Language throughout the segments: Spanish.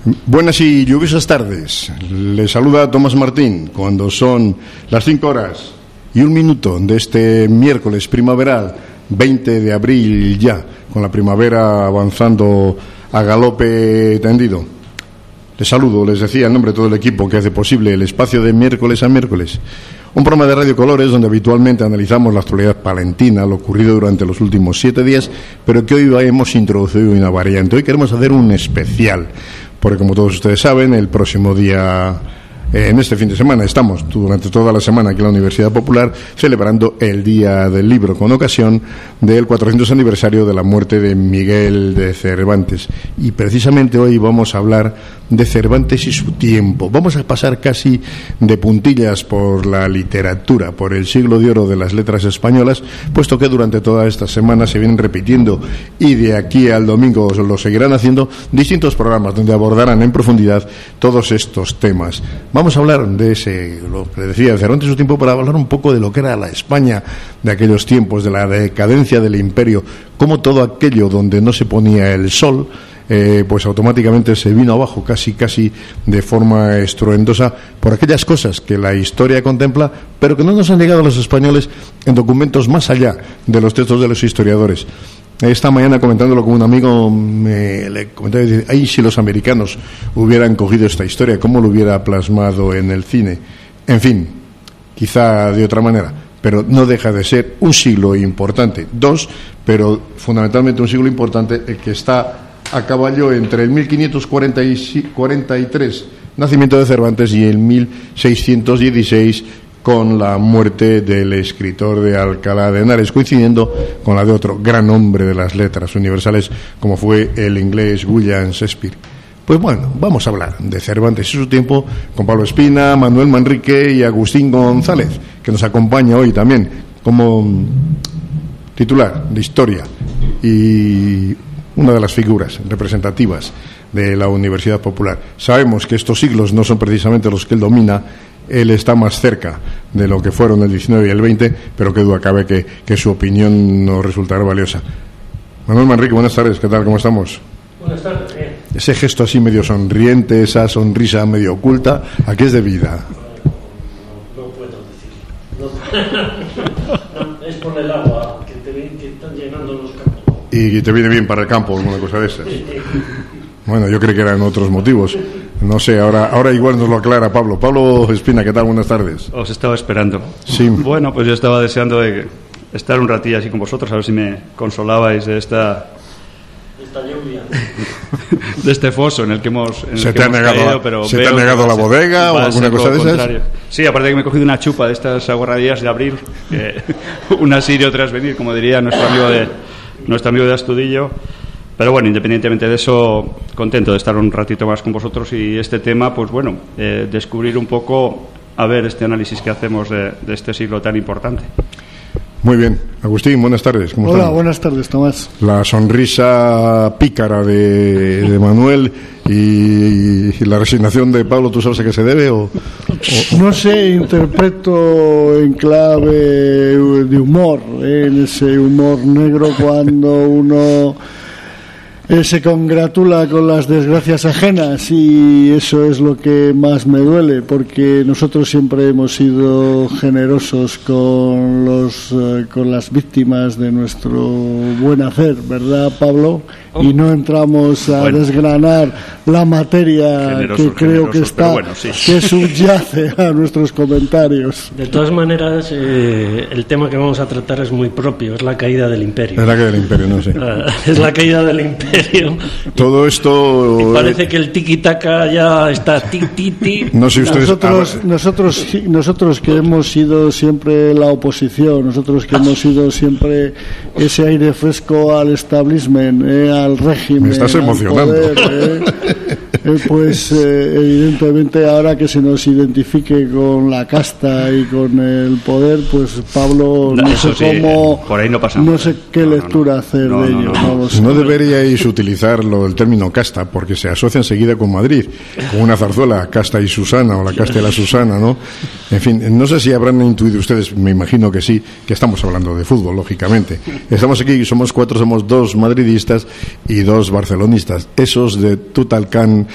Buenas y lluviosas tardes. Les saluda Tomás Martín cuando son las 5:01 de este miércoles primaveral, 20 de abril ya, con la primavera avanzando a galope tendido. Les saludo, les decía, en nombre de todo el equipo que hace posible el espacio de miércoles a miércoles. Un programa de Radio Colores donde habitualmente analizamos la actualidad palentina, lo ocurrido durante los últimos 7 días, pero que hoy hemos introducido una variante. Hoy queremos hacer un especial, porque como todos ustedes saben, el próximo día, en este fin de semana, estamos durante toda la semana aquí en la Universidad Popular celebrando el Día del Libro, con ocasión del 400 aniversario de la muerte de Miguel de Cervantes. Y precisamente hoy vamos a hablar de Cervantes y su tiempo. Vamos a pasar casi de puntillas por la literatura, por el siglo de oro de las letras españolas, puesto que durante toda esta semana se vienen repitiendo, y de aquí al domingo lo seguirán haciendo, distintos programas donde abordarán en profundidad todos estos temas. Vamos a hablar de ese, lo que decía, de Cervantes y su tiempo, para hablar un poco de lo que era la España de aquellos tiempos, de la decadencia del imperio, cómo todo aquello donde no se ponía el sol, pues automáticamente se vino abajo casi de forma estruendosa por aquellas cosas que la historia contempla, pero que no nos han llegado a los españoles en documentos más allá de los textos de los historiadores. Esta mañana, comentándolo con un amigo, le comentaba, ay, si los americanos hubieran cogido esta historia, ¿cómo lo hubiera plasmado en el cine? En fin, quizá de otra manera, pero no deja de ser un siglo importante, dos, pero fundamentalmente un siglo importante, el que está a caballo entre el 1543, nacimiento de Cervantes, y el 1616, con la muerte del escritor de Alcalá de Henares, coincidiendo con la de otro gran hombre de las letras universales, como fue el inglés William Shakespeare. Pues bueno, vamos a hablar de Cervantes y su tiempo con Pablo Espina, Manuel Manrique y Agustín González, que nos acompaña hoy también como titular de Historia y una de las figuras representativas de la Universidad Popular. Sabemos que estos siglos no son precisamente los que él domina. Él está más cerca de lo que fueron el 19 y el 20, pero qué duda cabe que su opinión nos resultará valiosa. Manuel Manrique, buenas tardes, ¿qué tal? ¿Cómo estamos? Buenas tardes, bien. Ese gesto así medio sonriente, esa sonrisa medio oculta, ¿a qué es debida? No puedo decir. No, es por el agua que están llenando los campos. Y te viene bien para el campo, alguna cosa de esas. Bueno, yo creo que eran otros motivos. No sé, ahora igual nos lo aclara Pablo. Pablo Espina, ¿qué tal? Buenas tardes. Os estaba esperando. Sí. Bueno, pues yo estaba deseando de estar un ratillo así con vosotros, a ver si me consolabais de esta lluvia. De este foso en el que hemos ¿Se te ha negado la bodega o alguna cosa de esas? Contrario. Sí, aparte que me he cogido una chupa de estas aguarradillas de abril, unas ir y otras venir, como diría nuestro amigo de Astudillo. Pero bueno, independientemente de eso, contento de estar un ratito más con vosotros, y este tema, pues bueno, descubrir un poco, a ver, este análisis que hacemos de este siglo tan importante. Muy bien. Agustín, buenas tardes. ¿Cómo Hola, están? buenas tardes, Tomás. La sonrisa pícara de Manuel y la resignación de Pablo, ¿tú sabes a qué se debe? No sé, interpreto en clave de humor, en ese humor negro cuando uno se congratula con las desgracias ajenas, y eso es lo que más me duele, porque nosotros siempre hemos sido generosos con las víctimas de nuestro buen hacer, ¿verdad, Pablo? Y no entramos a desgranar la materia que creo que está, bueno, sí, que subyace a nuestros comentarios. De todas maneras, el tema que vamos a tratar es muy propio, es la caída del imperio. Es la caída del imperio, no sé. Es la caída del imperio. Todo esto... Y parece que el tiki-taka ya está ti. No sé ustedes... Nosotros que hemos sido siempre la oposición, nosotros que hemos sido siempre ese aire fresco al establishment, al régimen. Me estás emocionando. Poder, pues evidentemente ahora que se nos identifique con la casta y con el poder, pues Pablo, no sé cómo, por ahí no pasa no sé qué lectura hacer de ello. No deberíais utilizar el término casta, porque se asocia enseguida con Madrid, con una zarzuela, Casta y Susana, o la Casta y la Susana, ¿no? En fin, no sé si habrán intuido ustedes, me imagino que sí, que estamos hablando de fútbol, lógicamente. Estamos aquí, somos 4, somos 2 madridistas y 2 barcelonistas. Esos de Tutalcán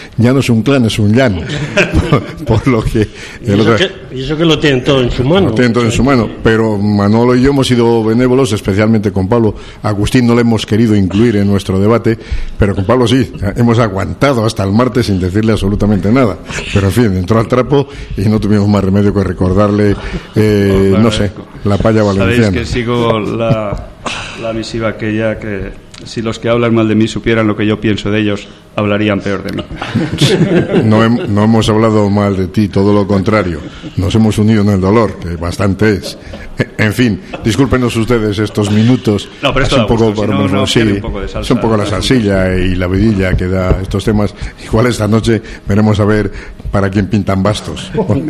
ya no es un clan, es un llan. por lo que... Y eso que lo tienen todo en su mano. Lo tienen todo en su mano, pero Manolo y yo hemos sido benévolos, especialmente con Pablo. Agustín no le hemos querido incluir en nuestro debate, pero con Pablo sí, hemos aguantado hasta el martes sin decirle absolutamente nada. Pero en fin, entró al trapo y no tuvimos más remedio que recordarle, no sé, la palla valenciana. Sabéis que sigo la misiva aquella que si los que hablan mal de mí supieran lo que yo pienso de ellos, hablarían peor de mí. No hemos hablado mal de ti, todo lo contrario. Nos hemos unido en el dolor, que bastante es. En fin, discúlpenos ustedes estos minutos. No, pero esto un poco, sí, un poco de salsa, es un poco la salsilla y la vidilla que da estos temas. Igual esta noche veremos a ver para quién pintan bastos.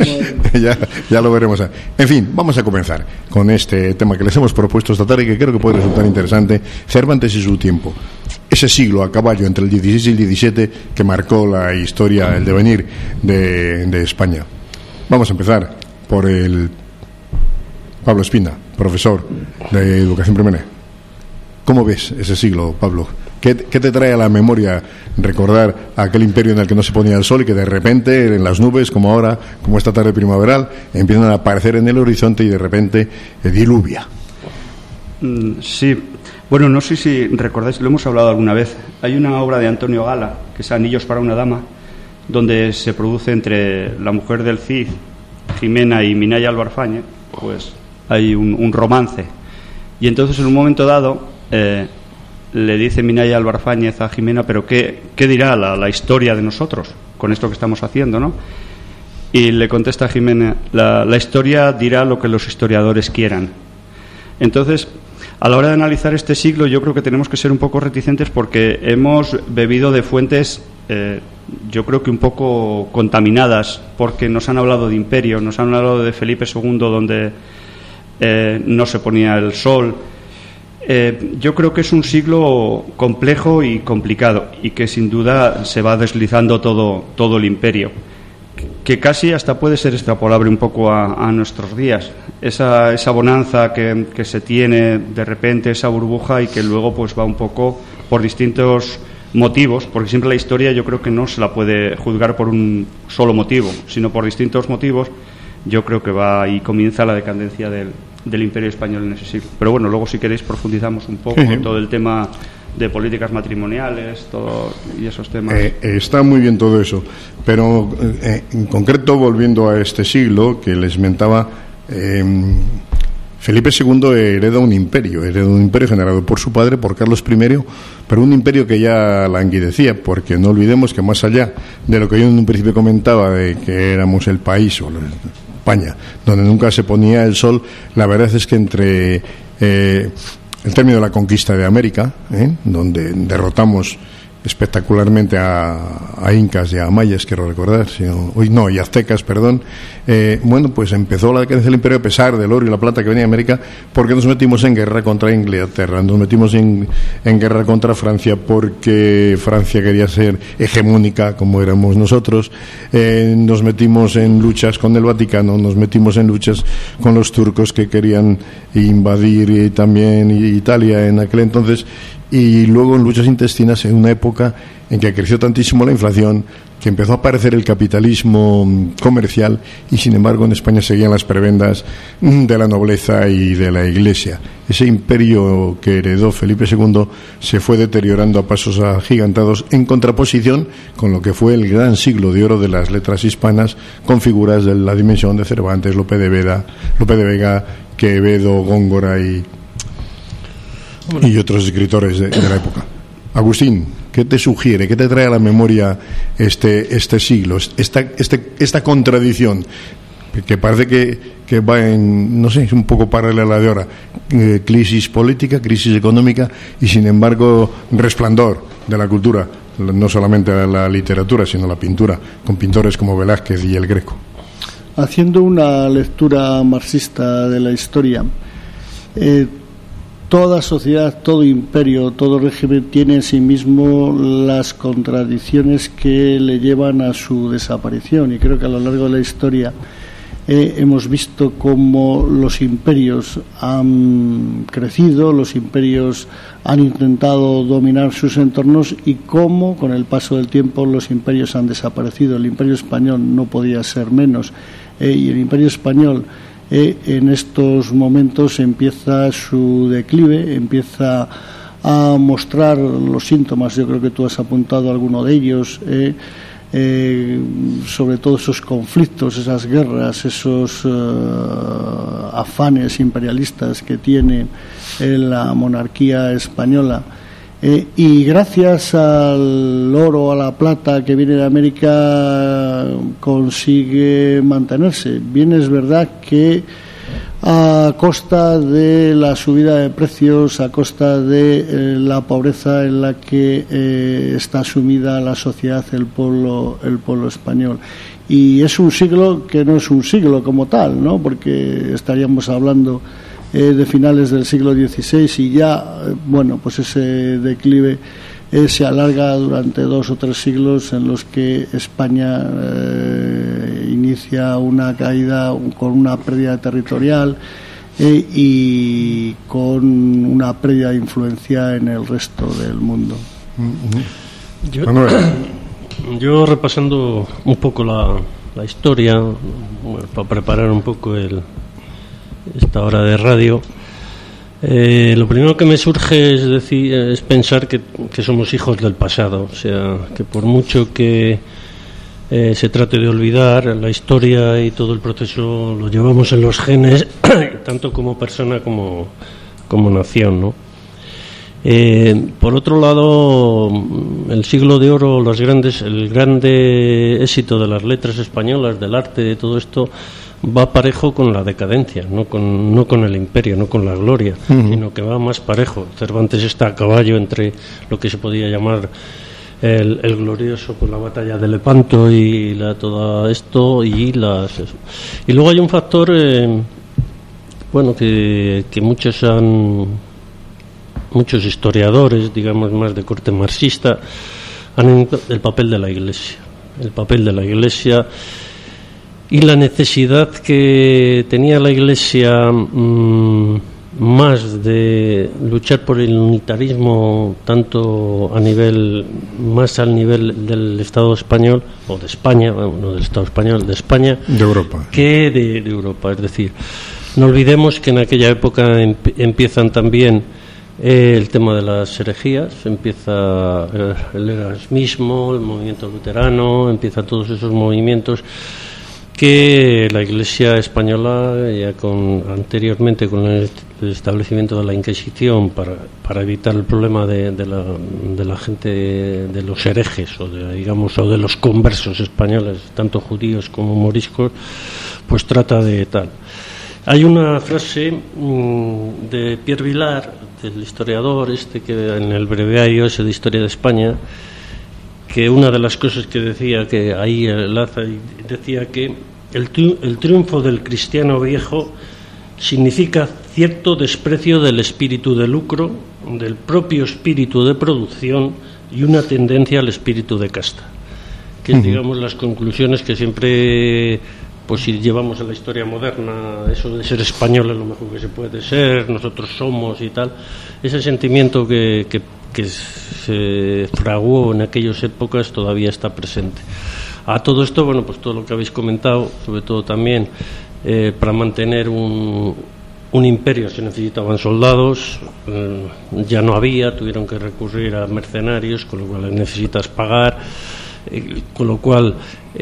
ya lo veremos. En fin, vamos a comenzar con este tema que les hemos propuesto esta tarde y que creo que puede resultar interesante. Cervantes y su tiempo. Ese siglo a caballo entre el 16 y el 17 que marcó la historia, el devenir de España. Vamos a empezar por el Pablo Espina, profesor de Educación Primaria. ¿Cómo ves ese siglo, Pablo? ¿Qué te trae a la memoria recordar aquel imperio en el que no se ponía el sol y que de repente en las nubes, como ahora, como esta tarde primaveral, empiezan a aparecer en el horizonte y de repente diluvia? Sí. Bueno, no sé si recordáis, lo hemos hablado alguna vez. Hay una obra de Antonio Gala, que es Anillos para una dama, donde se produce entre la mujer del Cid, Jimena, y Minaya Albarfáñez, pues hay un romance. Y entonces en un momento dado le dice Minaya Albarfáñez a Jimena, pero ¿qué dirá la historia de nosotros con esto que estamos haciendo, ¿no? Y le contesta Jimena, la historia dirá lo que los historiadores quieran. Entonces, a la hora de analizar este siglo, yo creo que tenemos que ser un poco reticentes porque hemos bebido de fuentes, yo creo que un poco contaminadas, porque nos han hablado de imperio, nos han hablado de Felipe II, donde no se ponía el sol. Yo creo que es un siglo complejo y complicado y que sin duda se va deslizando todo el imperio, que casi hasta puede ser extrapolable un poco a nuestros días. Esa bonanza que se tiene de repente, esa burbuja, y que luego pues va un poco por distintos motivos, porque siempre la historia yo creo que no se la puede juzgar por un solo motivo, sino por distintos motivos. Yo creo que va y comienza la decadencia del Imperio Español en ese siglo. Pero bueno, luego si queréis profundizamos un poco en todo el tema de políticas matrimoniales, todo y esos temas. Está muy bien todo eso, pero en concreto, volviendo a este siglo que les mentaba, Felipe II hereda un imperio generado por su padre, por Carlos I, pero un imperio que ya languidecía, porque no olvidemos que más allá de lo que yo en un principio comentaba, de que éramos el país o España donde nunca se ponía el sol, la verdad es que entre el término de la conquista de América, donde derrotamos espectacularmente a incas y a mayas, quiero recordar, y aztecas, perdón. Bueno, pues empezó la decadencia del imperio a pesar del oro y la plata que venía de América, porque nos metimos en guerra contra Inglaterra, nos metimos en guerra contra Francia, porque Francia quería ser hegemónica como éramos nosotros, nos metimos en luchas con el Vaticano, nos metimos en luchas con los turcos que querían invadir también Italia en aquel entonces, y luego en luchas intestinas en una época en que creció tantísimo la inflación, que empezó a aparecer el capitalismo comercial, y sin embargo en España seguían las prebendas de la nobleza y de la Iglesia. Ese imperio que heredó Felipe II se fue deteriorando a pasos agigantados, en contraposición con lo que fue el gran siglo de oro de las letras hispanas, con figuras de la dimensión de Cervantes, Lope de Vega, Quevedo, Góngora y otros escritores de la época. Agustín, ¿qué te sugiere, qué te trae a la memoria este siglo, esta contradicción que parece que va en, no sé, es un poco paralela a la de ahora, crisis política, crisis económica y sin embargo resplandor de la cultura, no solamente la literatura sino la pintura, con pintores como Velázquez y el Greco? Haciendo una lectura marxista de la historia, toda sociedad, todo imperio, todo régimen tiene en sí mismo las contradicciones que le llevan a su desaparición, y creo que a lo largo de la historia hemos visto cómo los imperios han crecido, los imperios han intentado dominar sus entornos y cómo con el paso del tiempo los imperios han desaparecido. El Imperio Español no podía ser menos, y el Imperio Español en estos momentos empieza su declive, empieza a mostrar los síntomas. Yo creo que tú has apuntado alguno de ellos, sobre todo esos conflictos, esas guerras, esos afanes imperialistas que tiene la monarquía española. Y gracias al oro, a la plata que viene de América, consigue mantenerse. Bien es verdad que a costa de la subida de precios, a costa de la pobreza en la que está sumida la sociedad, el pueblo español. Y es un siglo que no es un siglo como tal, ¿no? Porque estaríamos hablando de finales del siglo XVI y ya, bueno, pues ese declive se alarga durante 2 o 3 siglos en los que España inicia una caída con una pérdida territorial y con una pérdida de influencia en el resto del mundo. Yo repasando un poco la historia, bueno, para preparar un poco esta hora de radio, lo primero que me surge es pensar que somos hijos del pasado. O sea, que por mucho que se trate de olvidar, la historia y todo el proceso lo llevamos en los genes, tanto como persona como nación, ¿no? Por otro lado, el siglo de oro, el grande éxito de las letras españolas, del arte, de todo esto, va parejo con la decadencia, no con el imperio, no con la gloria, sino que va más parejo. Cervantes está a caballo entre lo que se podía llamar el glorioso, pues la batalla de Lepanto y todo esto, y luego hay un factor bueno, que muchos historiadores, digamos más de corte marxista, el papel de la Iglesia y la necesidad que tenía la Iglesia más de luchar por el unitarismo, tanto al nivel del Estado español, o de España, no del Estado español, de España, de Europa, que de Europa. Es decir, no olvidemos que en aquella época empiezan también el tema de las herejías, empieza el erasmismo, el movimiento luterano, empiezan todos esos movimientos que la Iglesia española, ya anteriormente con el establecimiento de la Inquisición, para evitar el problema de la gente, de los herejes o de los conversos españoles, tanto judíos como moriscos, pues trata de tal. Hay una frase de Pierre Vilar, del historiador que en el breviario ese de Historia de España, que una de las cosas que decía, que ahí decía que el triunfo del cristiano viejo significa cierto desprecio del espíritu de lucro, del propio espíritu de producción y una tendencia al espíritu de casta, que es, digamos, las conclusiones que siempre, pues si llevamos a la historia moderna, eso de ser español es lo mejor que se puede ser, nosotros somos y tal, ese sentimiento que se fraguó en aquellas épocas todavía está presente. A todo esto, bueno, pues todo lo que habéis comentado, sobre todo también para mantener un imperio se necesitaban soldados, ya no había, tuvieron que recurrir a mercenarios, con lo cual necesitas pagar, con lo cual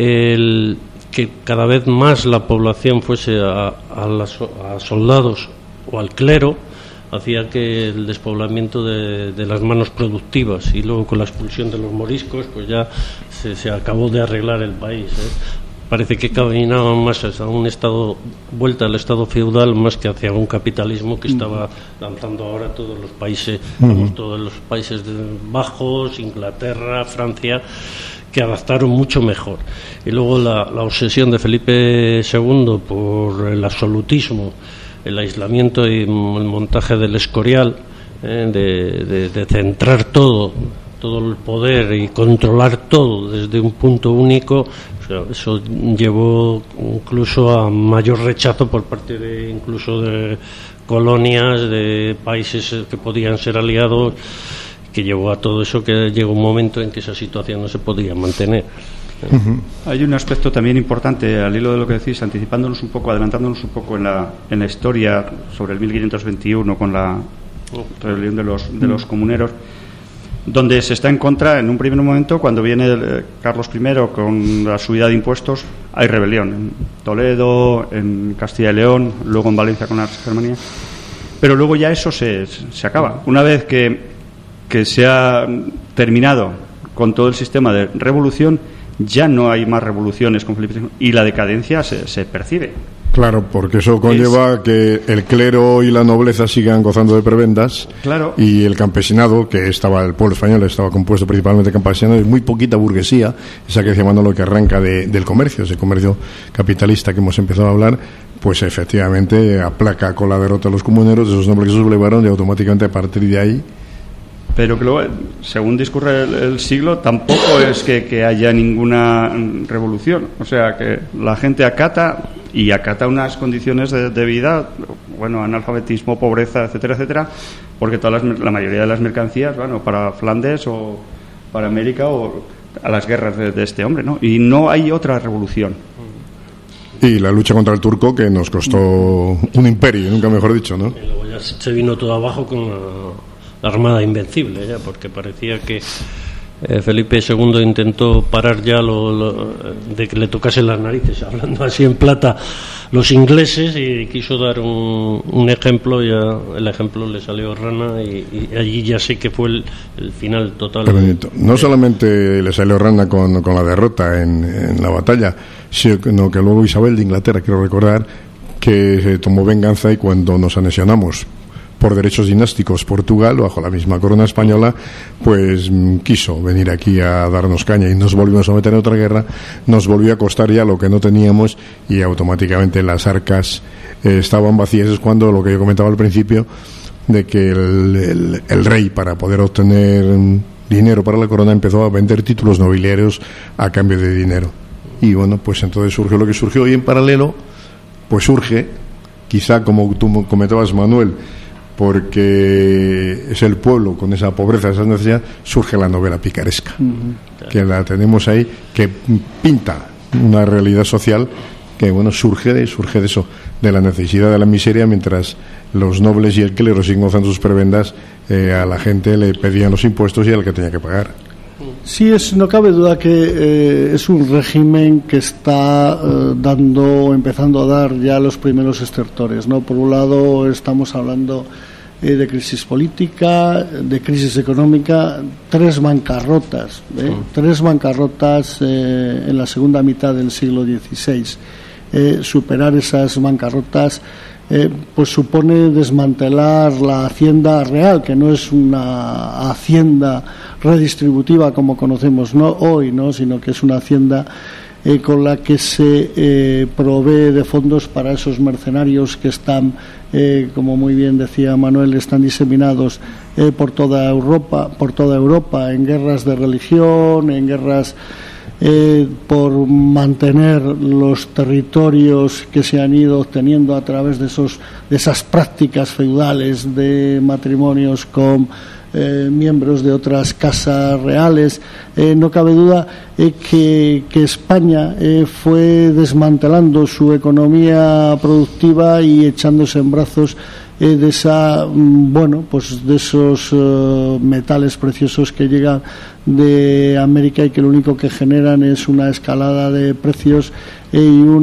que cada vez más la población fuese a soldados o al clero, hacía que el despoblamiento de las manos productivas, y luego con la expulsión de los moriscos pues ya se acabó de arreglar el país, Parece que caminaban más hacia un estado, vuelta al estado feudal, más que hacia un capitalismo que estaba lanzando ahora todos los países, todos los países bajos, Inglaterra, Francia, que adaptaron mucho mejor. Y luego la obsesión de Felipe II por el absolutismo, el aislamiento y el montaje del Escorial, de centrar todo el poder y controlar todo desde un punto único, sea, eso llevó incluso a mayor rechazo por parte de incluso de colonias, de países que podían ser aliados, que llevó a todo eso, que llegó un momento en que esa situación no se podía mantener. Hay un aspecto también importante al hilo de lo que decís, anticipándonos un poco, adelantándonos un poco en la historia sobre el 1521 con la rebelión de los comuneros, donde se está en contra en un primer momento. Cuando viene Carlos I con la subida de impuestos, hay rebelión en Toledo, en Castilla y León, luego en Valencia con la Germanía, pero luego ya eso se acaba. Una vez que se ha terminado con todo el sistema de revolución, ya no hay más revoluciones con Felipe II y la decadencia se percibe. Claro, porque eso conlleva que el clero y la nobleza sigan gozando de prebendas. Claro. Y el campesinado, el pueblo español estaba compuesto principalmente de campesinos, y muy poquita burguesía, esa que decía Manolo, que arranca del comercio, ese comercio capitalista que hemos empezado a hablar, pues efectivamente aplaca con la derrota de los comuneros, de esos nobles que se sublevaron, y automáticamente a partir de ahí. Pero que luego, según discurre el siglo, tampoco es que haya ninguna revolución. O sea, que la gente acata unas condiciones de vida, bueno, analfabetismo, pobreza, etcétera, etcétera, porque la mayoría de las mercancías, bueno, para Flandes o para América o a las guerras de este hombre, ¿no? Y no hay otra revolución. Y la lucha contra el turco, que nos costó un imperio, nunca mejor dicho, ¿no? Y luego ya se vino todo abajo con la Armada Invencible, ya, porque parecía que Felipe II intentó parar ya de que le tocasen las narices, hablando así en plata, los ingleses, y quiso dar un ejemplo. Ya el ejemplo le salió rana, y allí ya sé que fue el final total. No solamente le salió rana con la derrota en la batalla, sino que luego Isabel de Inglaterra, quiero recordar, que tomó venganza, y cuando nos anexionamos por derechos dinásticos Portugal, bajo la misma corona española, pues quiso venir aquí a darnos caña, y nos volvimos a meter en otra guerra. Nos volvió a costar ya lo que no teníamos, y automáticamente las arcas estaban vacías. Es cuando lo que yo comentaba al principio, de que el rey, para poder obtener dinero para la corona, empezó a vender títulos nobiliarios a cambio de dinero. Y bueno, pues entonces surgió lo que surgió, y en paralelo pues surge, quizá como tú comentabas, Manuel, porque es el pueblo con esa pobreza, esa necesidad, surge la novela picaresca, que la tenemos ahí, que pinta una realidad social que, bueno, surge de eso, de la necesidad, de la miseria, mientras los nobles y el clero siguen gozando sus prebendas, a la gente le pedían los impuestos y era el que tenía que pagar. Sí, no cabe duda que es un régimen que está empezando a dar ya los primeros estertores, ¿no? Por un lado estamos hablando de crisis política, de crisis económica, tres bancarrotas en la segunda mitad del siglo XVI. Superar esas bancarrotas pues supone desmantelar la hacienda real, que no es una hacienda redistributiva como conocemos hoy, sino que es una hacienda con la que se provee de fondos para esos mercenarios que están, como muy bien decía Manuel, están diseminados por toda Europa, en guerras de religión, en guerras por mantener los territorios que se han ido obteniendo a través de esas prácticas feudales de matrimonios con miembros de otras casas reales. No cabe duda que España fue desmantelando su economía productiva y echándose en brazos de esos metales preciosos que llegan de América, y que lo único que generan es una escalada de precios y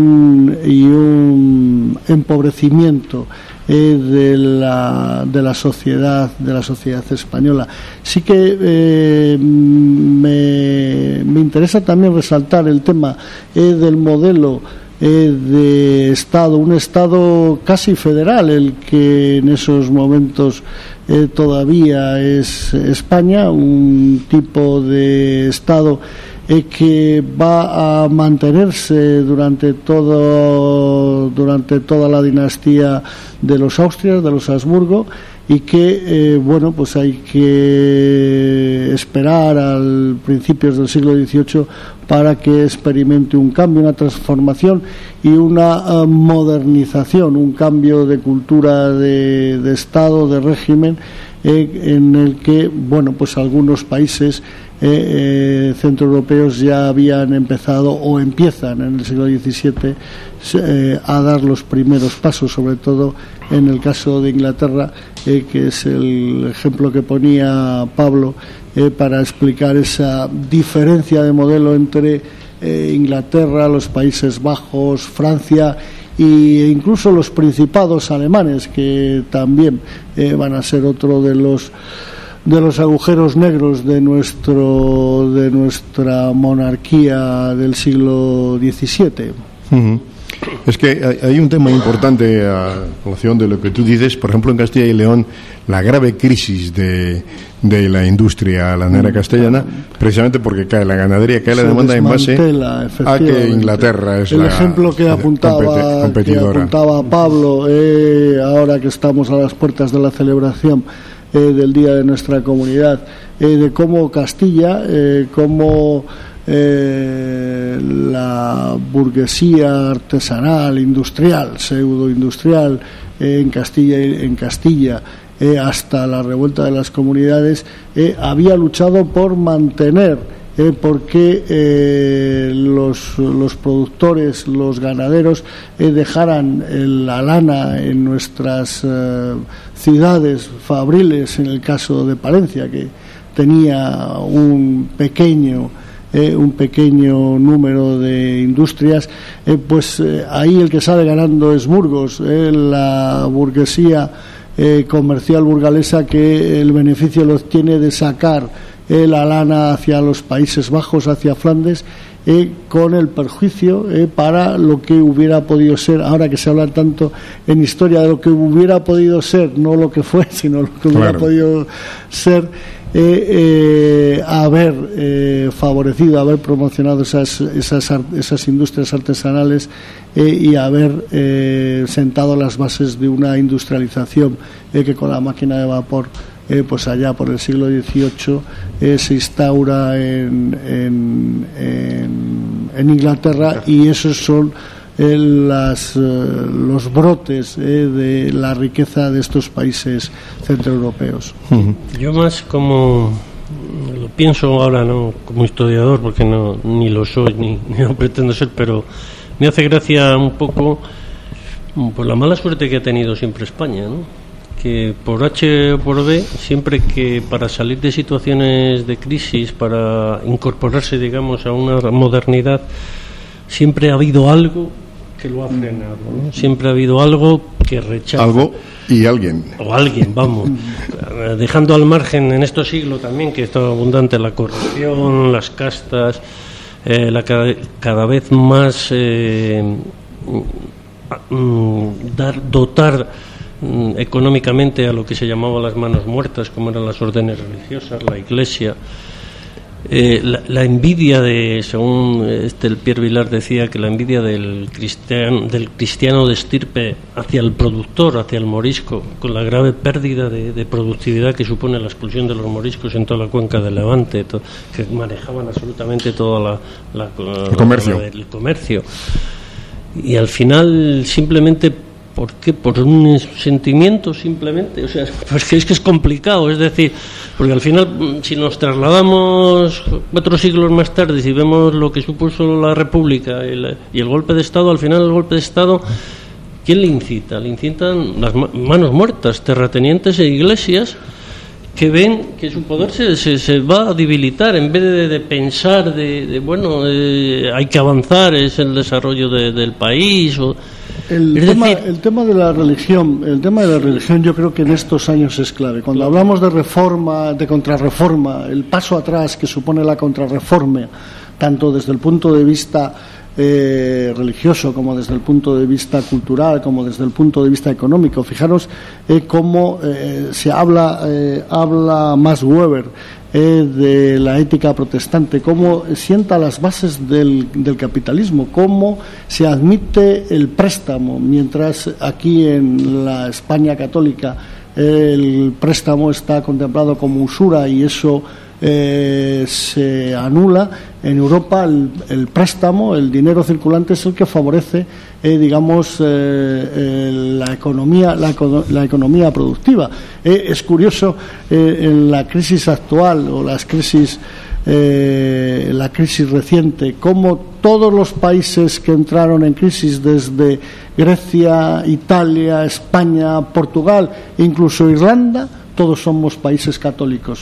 un empobrecimiento de la sociedad española. Sí que me interesa también resaltar el tema del modelo de Estado, un Estado casi federal, el que en esos momentos todavía es España, un tipo de Estado que va a mantenerse durante toda la dinastía de los Austrias, de los Habsburgo, y que bueno, pues hay que esperar al principios del siglo XVIII para que experimente un cambio, una transformación y una modernización, un cambio de cultura, de Estado, de régimen, en el que, bueno, pues algunos países centroeuropeos ya habían empezado o empiezan en el siglo XVII a dar los primeros pasos, sobre todo en el caso de Inglaterra, que es el ejemplo que ponía Pablo para explicar esa diferencia de modelo entre Inglaterra, los Países Bajos, Francia e incluso los principados alemanes, que también van a ser otro de los agujeros negros de nuestra monarquía del siglo XVII. Uh-huh. Es que hay un tema importante a colación de lo que tú dices. Por ejemplo, en Castilla y León, la grave crisis de la industria lanera castellana, precisamente porque cae la ganadería, cae la demanda en base a que Inglaterra es el la ejemplo que apuntaba Pablo, ahora que estamos a las puertas de la celebración del Día de nuestra comunidad, de cómo Castilla, cómo la burguesía artesanal, industrial, pseudoindustrial en Castilla hasta la revuelta de las comunidades, había luchado por mantener, porque los productores, los ganaderos, dejaran la lana en nuestras ciudades fabriles, en el caso de Palencia, que tenía un pequeño número de industrias, pues ahí el que sale ganando es Burgos, la burguesía comercial burgalesa, que el beneficio lo obtiene de sacar la lana hacia los Países Bajos, hacia Flandes, con el perjuicio para lo que hubiera podido ser, ahora que se habla tanto en historia de lo que hubiera podido ser, no lo que fue, sino lo que hubiera podido ser, haber favorecido, haber promocionado esas industrias artesanales y haber sentado las bases de una industrialización que con la máquina de vapor pues allá por el siglo XVIII se instaura en Inglaterra, y esos son los brotes de la riqueza de estos países centroeuropeos. Yo más como lo pienso ahora, no como historiador, porque ni lo soy ni lo pretendo ser, pero me hace gracia un poco por la mala suerte que ha tenido siempre España, ¿no? Que por H o por B, siempre que para salir de situaciones de crisis, para incorporarse, digamos, a una modernidad, siempre ha habido algo que lo ha frenado, ¿no? Siempre ha habido algo que rechaza. Algo y alguien. O alguien, vamos. Dejando al margen en estos siglos también, que está abundante la corrupción, las castas, cada vez más dotar económicamente a lo que se llamaba las manos muertas, como eran las órdenes religiosas, la Iglesia, la envidia según el Pierre Vilar decía, que la envidia del cristiano de estirpe hacia el productor, hacia el morisco, con la grave pérdida de productividad que supone la expulsión de los moriscos en toda la cuenca del Levante, que manejaban absolutamente todo el comercio, y al final simplemente ¿por qué? Por un sentimiento simplemente, o sea, pues es que es complicado, es decir, porque al final, si nos trasladamos 4 siglos más tarde, si vemos lo que supuso la República y el golpe de Estado, al final el golpe de Estado, ¿quién le incita? Le incitan las manos muertas, terratenientes e iglesias, que ven que su poder se va a debilitar, en vez de pensar hay que avanzar, es el desarrollo del país. El tema de la religión yo creo que en estos años es clave. Cuando hablamos de reforma, de contrarreforma, el paso atrás que supone la contrarreforma, tanto desde el punto de vista religioso, como desde el punto de vista cultural, como desde el punto de vista económico. Fijaros cómo se habla Max Weber de la ética protestante, cómo sienta las bases del capitalismo, cómo se admite el préstamo, mientras aquí en la España católica el préstamo está contemplado como usura y eso se anula. En Europa el préstamo, el dinero circulante, es el que favorece la economía productiva. Es curioso, en la crisis actual o la crisis reciente, cómo todos los países que entraron en crisis, desde Grecia, Italia, España, Portugal, incluso Irlanda, todos somos países católicos.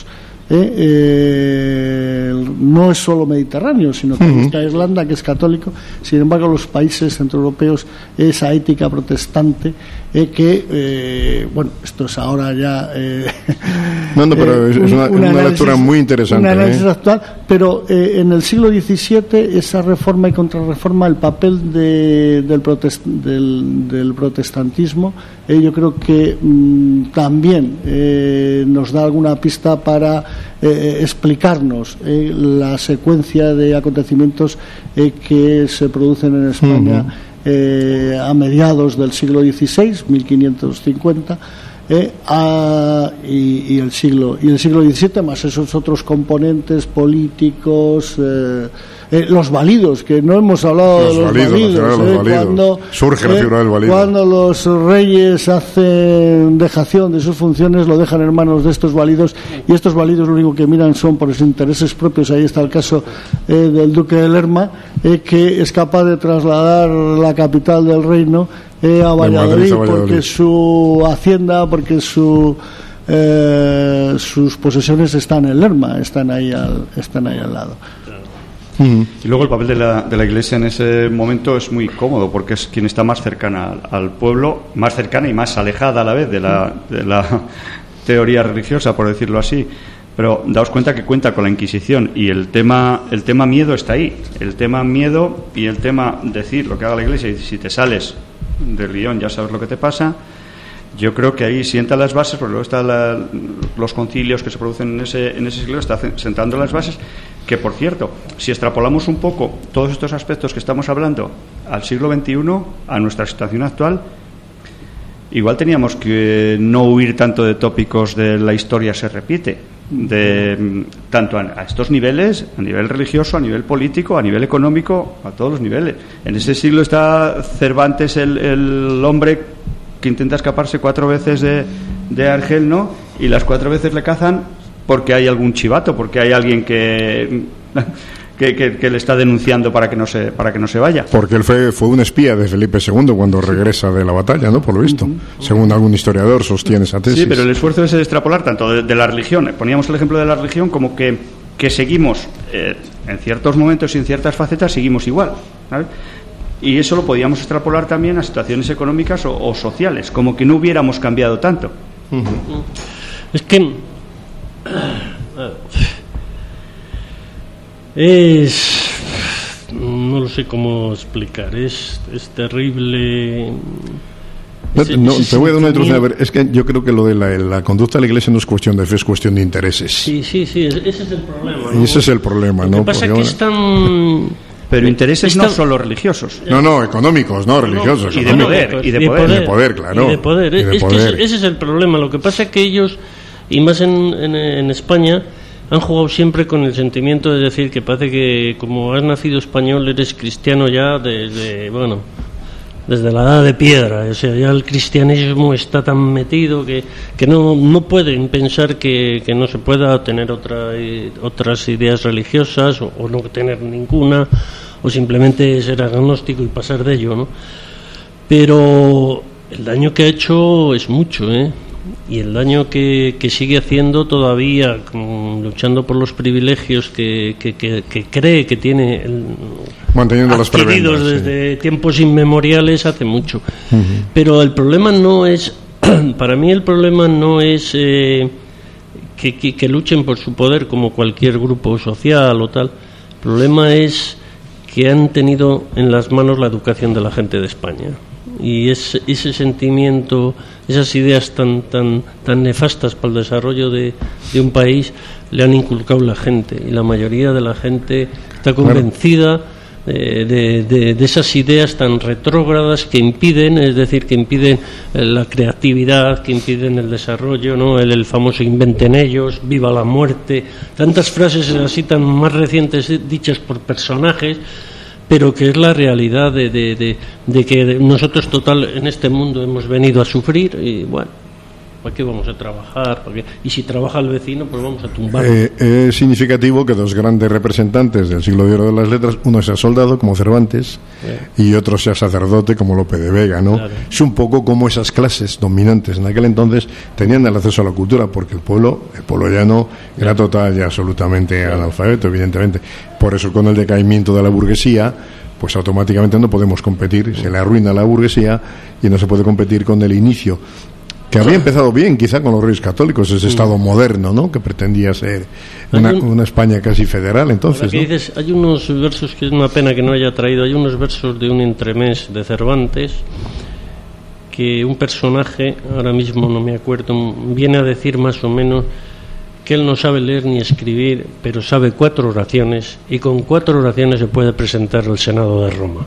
No es solo Mediterráneo, sino también está Irlanda, que es católico. Sin embargo, los países centroeuropeos, esa ética protestante, bueno, esto es ahora ya pero es una lectura muy interesante, un análisis actual, pero en el siglo XVII, esa reforma y contrarreforma, el papel del protestantismo, yo creo que también nos da alguna pista para explicarnos la secuencia de acontecimientos que se producen en España a mediados del siglo XVI, 1550, y el siglo XVII, más esos otros componentes políticos, los validos, que no hemos hablado de los validos. Cuando surge la figura del valido. Cuando los reyes hacen dejación de sus funciones, lo dejan en manos de estos validos, y estos validos lo único que miran son por sus intereses propios. Ahí está el caso del duque de Lerma, que es capaz de trasladar la capital del reino a Valladolid, porque su hacienda, porque sus posesiones están en Lerma, están ahí al lado. Y luego el papel de la Iglesia en ese momento es muy cómodo, porque es quien está más cercana al pueblo, más cercana y más alejada a la vez de la teoría religiosa, por decirlo así. Pero daos cuenta que cuenta con la Inquisición, y el tema miedo está ahí. El tema miedo y el tema decir lo que haga la Iglesia, y si te sales del guión ya sabes lo que te pasa. Yo creo que ahí sienta las bases, porque luego están los concilios que se producen en ese siglo, está sentando las bases, que, por cierto, si extrapolamos un poco todos estos aspectos que estamos hablando al siglo XXI, a nuestra situación actual, igual teníamos que no huir tanto de tópicos de la historia se repite, tanto a estos niveles, a nivel religioso, a nivel político, a nivel económico, a todos los niveles. En ese siglo está Cervantes, el hombre que intenta escaparse 4 veces de Argel, ¿no? Y las 4 veces le cazan porque hay algún chivato, porque hay alguien que le está denunciando para que no se vaya. Porque él fue un espía de Felipe II cuando regresa de la batalla, ¿no? Por lo visto, según algún historiador sostiene esa tesis. Sí, pero el esfuerzo es extrapolar tanto de la religión. Poníamos el ejemplo de la religión como que seguimos en ciertos momentos y en ciertas facetas seguimos igual, ¿sabes? Y eso lo podíamos extrapolar también a situaciones económicas o sociales, como que no hubiéramos cambiado tanto. Es que no lo sé cómo explicar, es terrible. Te voy a dar una introducción. A ver, es que yo creo que lo de la conducta de la Iglesia no es cuestión de fe, es cuestión de intereses. Sí, ese es el problema, ¿no? Y ese es el problema, ¿no? Lo que pasa es que es tan... Pero intereses no solo religiosos. No, económicos, no religiosos. Y de poder, y de poder, claro. Y de poder. Ese es el problema. Lo que pasa es que ellos, y más en España, han jugado siempre con el sentimiento de decir que parece que como has nacido español eres cristiano ya desde la edad de piedra. O sea, ya el cristianismo está tan metido que no pueden pensar que no se pueda tener otras ideas religiosas o no tener ninguna, o simplemente ser agnóstico y pasar de ello, ¿no? Pero el daño que ha hecho es mucho, y el daño que sigue haciendo todavía, luchando por los privilegios que cree que tiene manteniendo las prebendas desde tiempos inmemoriales, hace mucho. Pero el problema no es para mí el problema no es que luchen por su poder como cualquier grupo social o tal. El problema es que han tenido en las manos la educación de la gente de España. Y ese sentimiento, esas ideas tan nefastas para el desarrollo de un país le han inculcado la gente, y la mayoría de la gente está convencida de esas ideas tan retrógradas que impiden, es decir, que impiden la creatividad, que impiden el desarrollo, ¿no? El famoso inventen ellos, viva la muerte, tantas frases así tan más recientes dichas por personajes, pero que es la realidad de que nosotros total en este mundo hemos venido a sufrir y bueno, ¿para qué vamos a trabajar? Y si trabaja el vecino, pues vamos a tumbar. Es significativo que dos grandes representantes del siglo de oro de las letras, uno sea soldado, como Cervantes, y otro sea sacerdote, como Lope de Vega, ¿no? Claro. Es un poco como esas clases dominantes en aquel entonces tenían el acceso a la cultura, porque el pueblo llano era total y absolutamente analfabeto, evidentemente. Por eso, con el decaimiento de la burguesía, pues automáticamente no podemos competir, se le arruina la burguesía y no se puede competir con el inicio, que había empezado bien, quizá con los Reyes Católicos, ese Estado moderno, ¿no?, que pretendía ser una España casi federal, entonces, ¿no? Dices, hay unos versos que es una pena que no haya traído, hay unos versos de un entremés de Cervantes que un personaje, ahora mismo no me acuerdo, viene a decir más o menos que él no sabe leer ni escribir, pero sabe 4 oraciones y con 4 oraciones se puede presentar al Senado de Roma.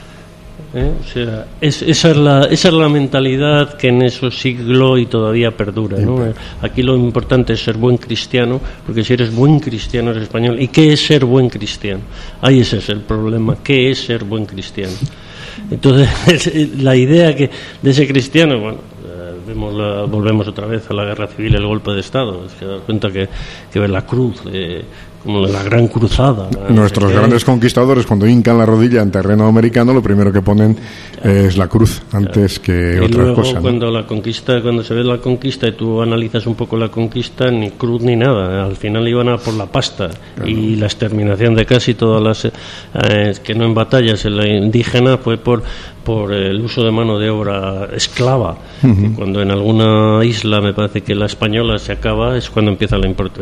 O sea, esa es la mentalidad que en esos siglos y todavía perdura, ¿no? Aquí lo importante es ser buen cristiano, porque si eres buen cristiano eres español. ¿Y qué es ser buen cristiano? Ahí ese es el problema, ¿qué es ser buen cristiano? Entonces, la idea de ese cristiano, bueno, volvemos otra vez a la guerra civil, el golpe de Estado, es que dar cuenta que ver la cruz, como la gran cruzada. Nuestros grandes conquistadores, cuando hincan la rodilla en terreno americano, lo primero que ponen es la cruz antes que otra cosa, ¿no? Cuando se ve la conquista y tú analizas un poco la conquista, ni cruz ni nada, al final iban a por la pasta, claro. Y la exterminación de casi todas las que no en batallas en la indígena fue por el uso de mano de obra esclava. Uh-huh. Cuando en alguna isla, me parece que la española se acaba, es cuando empieza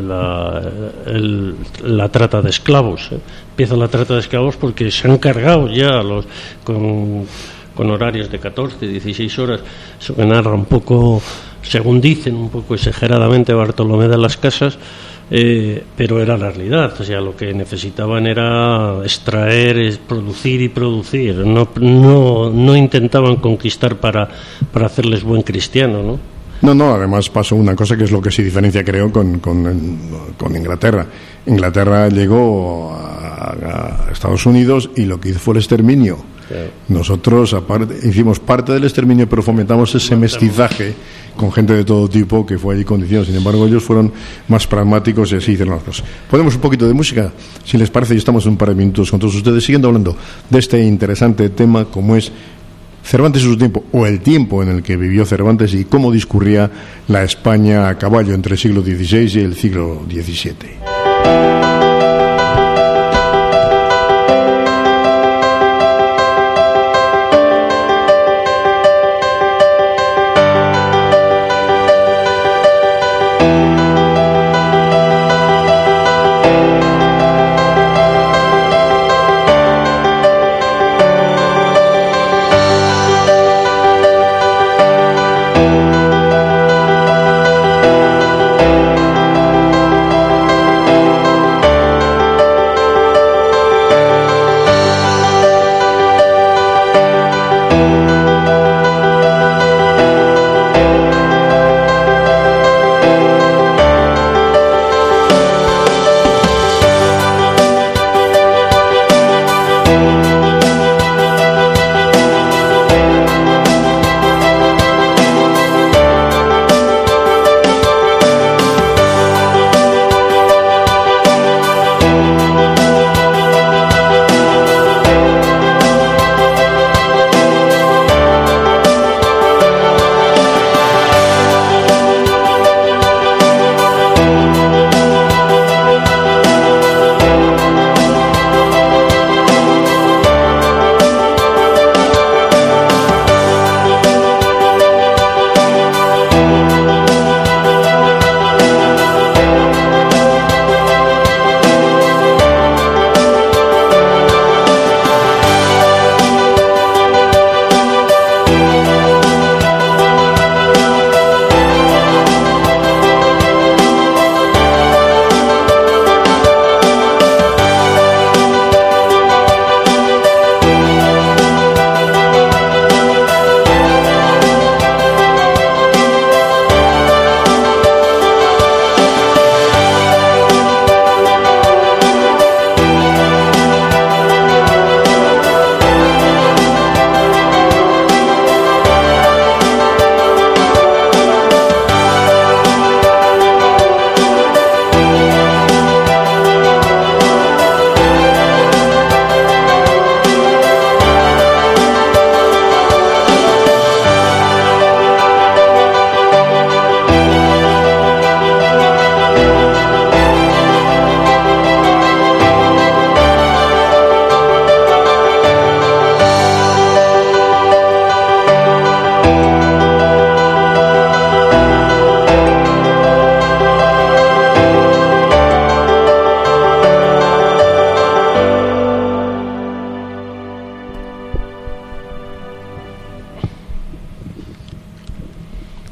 la trata de esclavos. Empieza la trata de esclavos porque se han cargado ya con horarios de 14, 16 horas. Eso que narra un poco, según dicen, un poco exageradamente Bartolomé de las Casas, pero era la realidad. O sea, lo que necesitaban era extraer, producir y producir. No intentaban conquistar para hacerles buen cristiano, ¿no? No, además pasó una cosa que es lo que se diferencia, creo, con Inglaterra. Inglaterra llegó a Estados Unidos y lo que hizo fue el exterminio. Claro. Nosotros hicimos parte del exterminio, pero fomentamos ese mestizaje con gente de todo tipo que fue allí condicionado. Sin embargo, ellos fueron más pragmáticos y así hicieron las cosas. Ponemos un poquito de música, si les parece, y estamos en un par de minutos con todos ustedes, siguiendo hablando de este interesante tema como es Cervantes y su tiempo, o el tiempo en el que vivió Cervantes y cómo discurría la España a caballo entre el siglo XVI y el siglo XVII.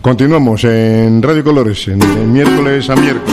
Continuamos en Radio Colores, en miércoles a miércoles.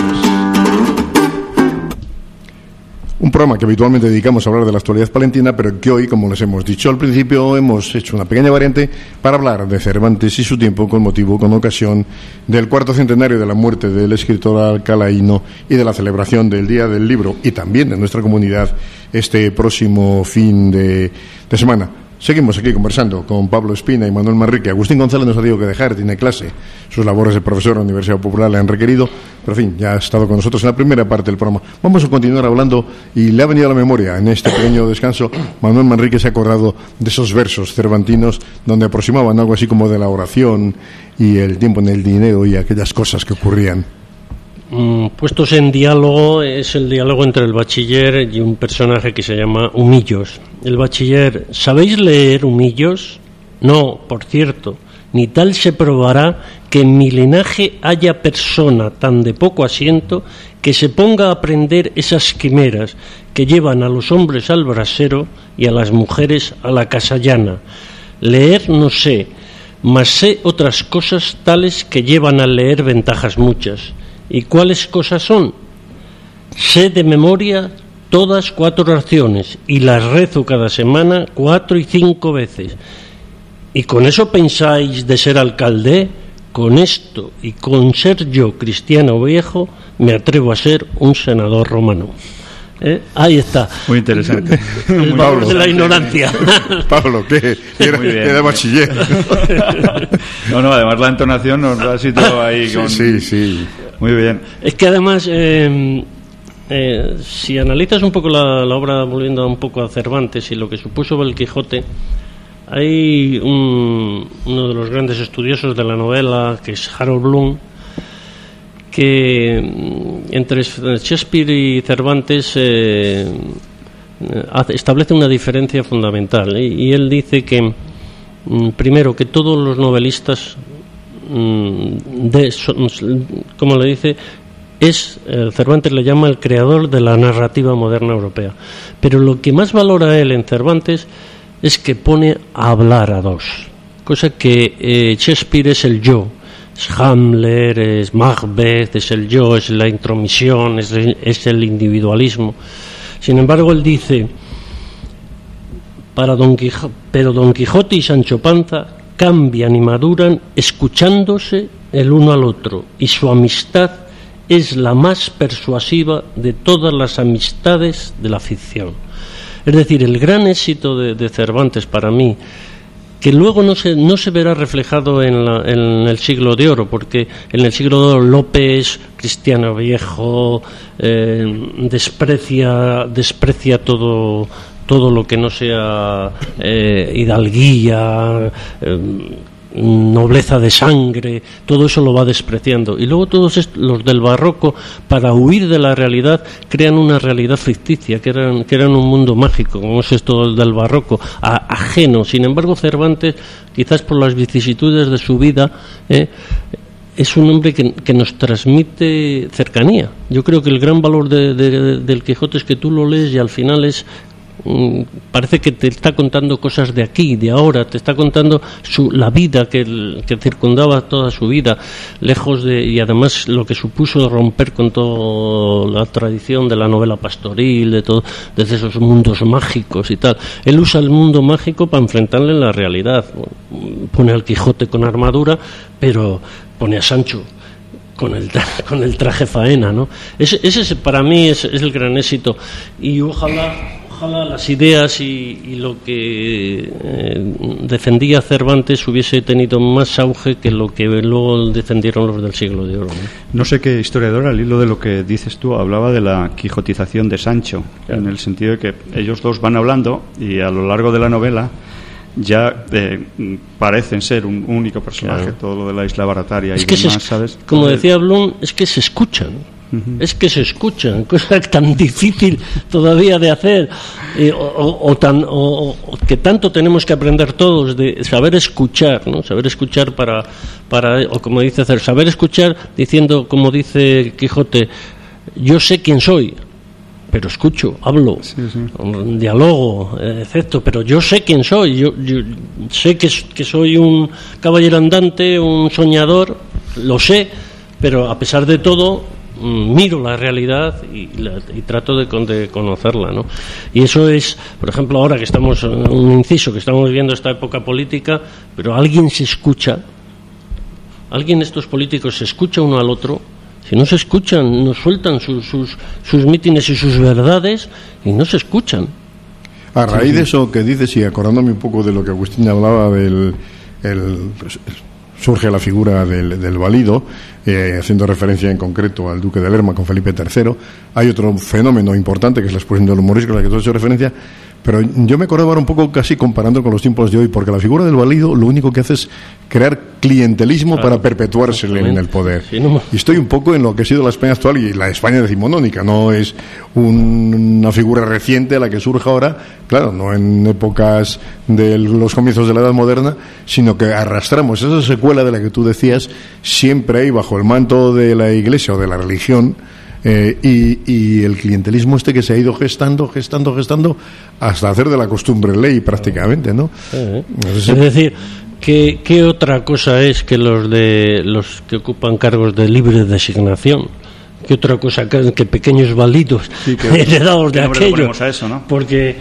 Un programa que habitualmente dedicamos a hablar de la actualidad palentina, pero que hoy, como les hemos dicho al principio, hemos hecho una pequeña variante para hablar de Cervantes y su tiempo con ocasión del 4º centenario de la muerte del escritor alcalaíno y de la celebración del Día del Libro y también de nuestra comunidad este próximo fin de semana. Seguimos aquí conversando con Pablo Espina y Manuel Manrique. Agustín González nos ha tenido que dejar, tiene clase. Sus labores de profesor en la Universidad Popular le han requerido, pero en fin, ya ha estado con nosotros en la primera parte del programa. Vamos a continuar hablando y le ha venido a la memoria en este pequeño descanso. Manuel Manrique se ha acordado de esos versos cervantinos donde aproximaban algo así como de la oración y el tiempo en el dinero y aquellas cosas que ocurrían. Puestos en diálogo, es el diálogo entre el bachiller y un personaje que se llama Humillos. El bachiller: ¿sabéis leer, Humillos? No, por cierto, ni tal se probará que en mi linaje haya persona tan de poco asiento que se ponga a aprender esas quimeras que llevan a los hombres al brasero y a las mujeres a la casa llana. Leer no sé, mas sé otras cosas tales que llevan al leer ventajas muchas. ¿Y cuáles cosas son? Sé de memoria todas 4 oraciones y las rezo cada semana 4 y 5 veces. ¿Y con eso pensáis de ser alcalde? Con esto y con ser yo cristiano viejo me atrevo a ser un senador romano. Ahí está. Muy interesante. El valor de la ignorancia. Pablo, ¿qué? Era bachiller. No, además la entonación nos da situado ahí con... Sí. Muy bien. Es que además, si analizas un poco la obra, volviendo un poco a Cervantes y lo que supuso el Quijote, hay uno de los grandes estudiosos de la novela, que es Harold Bloom, que entre Shakespeare y Cervantes establece una diferencia fundamental, y él dice que primero, que todos los novelistas como le dice, Cervantes le llama el creador de la narrativa moderna europea, pero lo que más valora él en Cervantes es que pone a hablar a dos, cosa que Shakespeare es el yo, es Hamlet, es Macbeth, es el yo, es la intromisión, es el individualismo. Sin embargo, él dice: pero Don Quijote y Sancho Panza cambian y maduran escuchándose el uno al otro, y su amistad es la más persuasiva de todas las amistades de la ficción. Es decir, el gran éxito de Cervantes para mí, que luego no se verá reflejado en el siglo de oro, porque en el siglo de oro López, cristiano viejo, desprecia todo lo que no sea hidalguía, nobleza de sangre, todo eso lo va despreciando. Y luego todos los del barroco, para huir de la realidad, crean una realidad ficticia, que eran un mundo mágico, como es esto del barroco, ajeno. Sin embargo, Cervantes, quizás por las vicisitudes de su vida, es un hombre que nos transmite cercanía. Yo creo que el gran valor del Quijote es que tú lo lees y al final parece que te está contando cosas de aquí, de ahora, te está contando la vida que circundaba toda su vida, y además lo que supuso romper con toda la tradición de la novela pastoril, desde esos mundos mágicos y tal. Él usa el mundo mágico para enfrentarle en la realidad. Pone al Quijote con armadura, pero pone a Sancho con el traje faena, ¿no? Ese para mí es el gran éxito, y ojalá las ideas y lo que defendía Cervantes hubiese tenido más auge que lo que luego defendieron los del siglo de oro, ¿no? No sé qué historiador, al hilo de lo que dices tú, hablaba de la quijotización de Sancho, claro, en el sentido de que ellos dos van hablando y a lo largo de la novela ya parecen ser un único personaje, claro. Todo lo de la isla barataria y demás, ¿sabes? Como decía Bloom, es que se escuchan. Es que se escuchan, cosa tan difícil todavía de hacer, o que tanto tenemos que aprender todos, de saber escuchar, ¿no? Saber escuchar para o como dice saber escuchar diciendo, como dice Quijote, yo sé quién soy, pero escucho, hablo, sí. Dialogo, etcétera, pero yo sé quién soy, yo sé que soy un caballero andante, un soñador, lo sé, pero a pesar de todo miro la realidad y trato de conocerla, ¿no? Y eso es, por ejemplo, ahora que estamos, un inciso, que estamos viviendo esta época política, pero alguien se escucha, alguien de estos políticos se escucha uno al otro. Si no se escuchan, no sueltan sus mítines y sus verdades y no se escuchan. A raíz de eso que dices, y acordándome un poco de lo que Agustín hablaba surge la figura del valido, haciendo referencia en concreto al duque de Lerma con Felipe III. Hay otro fenómeno importante que es la expulsión del humorismo, a la que tú has hecho referencia, pero yo me acordaba un poco casi comparando con los tiempos de hoy, porque la figura del valido lo único que hace es crear clientelismo para perpetuarse en el poder. Sí, no. Y estoy un poco en lo que ha sido la España actual y la España decimonónica. No es una figura reciente a la que surge ahora, claro, no en épocas de los comienzos de la Edad Moderna, sino que arrastramos esa secuela de la que tú decías, siempre ahí bajo el manto de la Iglesia o de la religión. Y el clientelismo que se ha ido gestando hasta hacer de la costumbre ley prácticamente, ¿no? Es decir, ¿qué otra cosa es que los que ocupan cargos de libre designación? ¿Qué otra cosa que pequeños válidos heredados de aquello? A eso, ¿no? Porque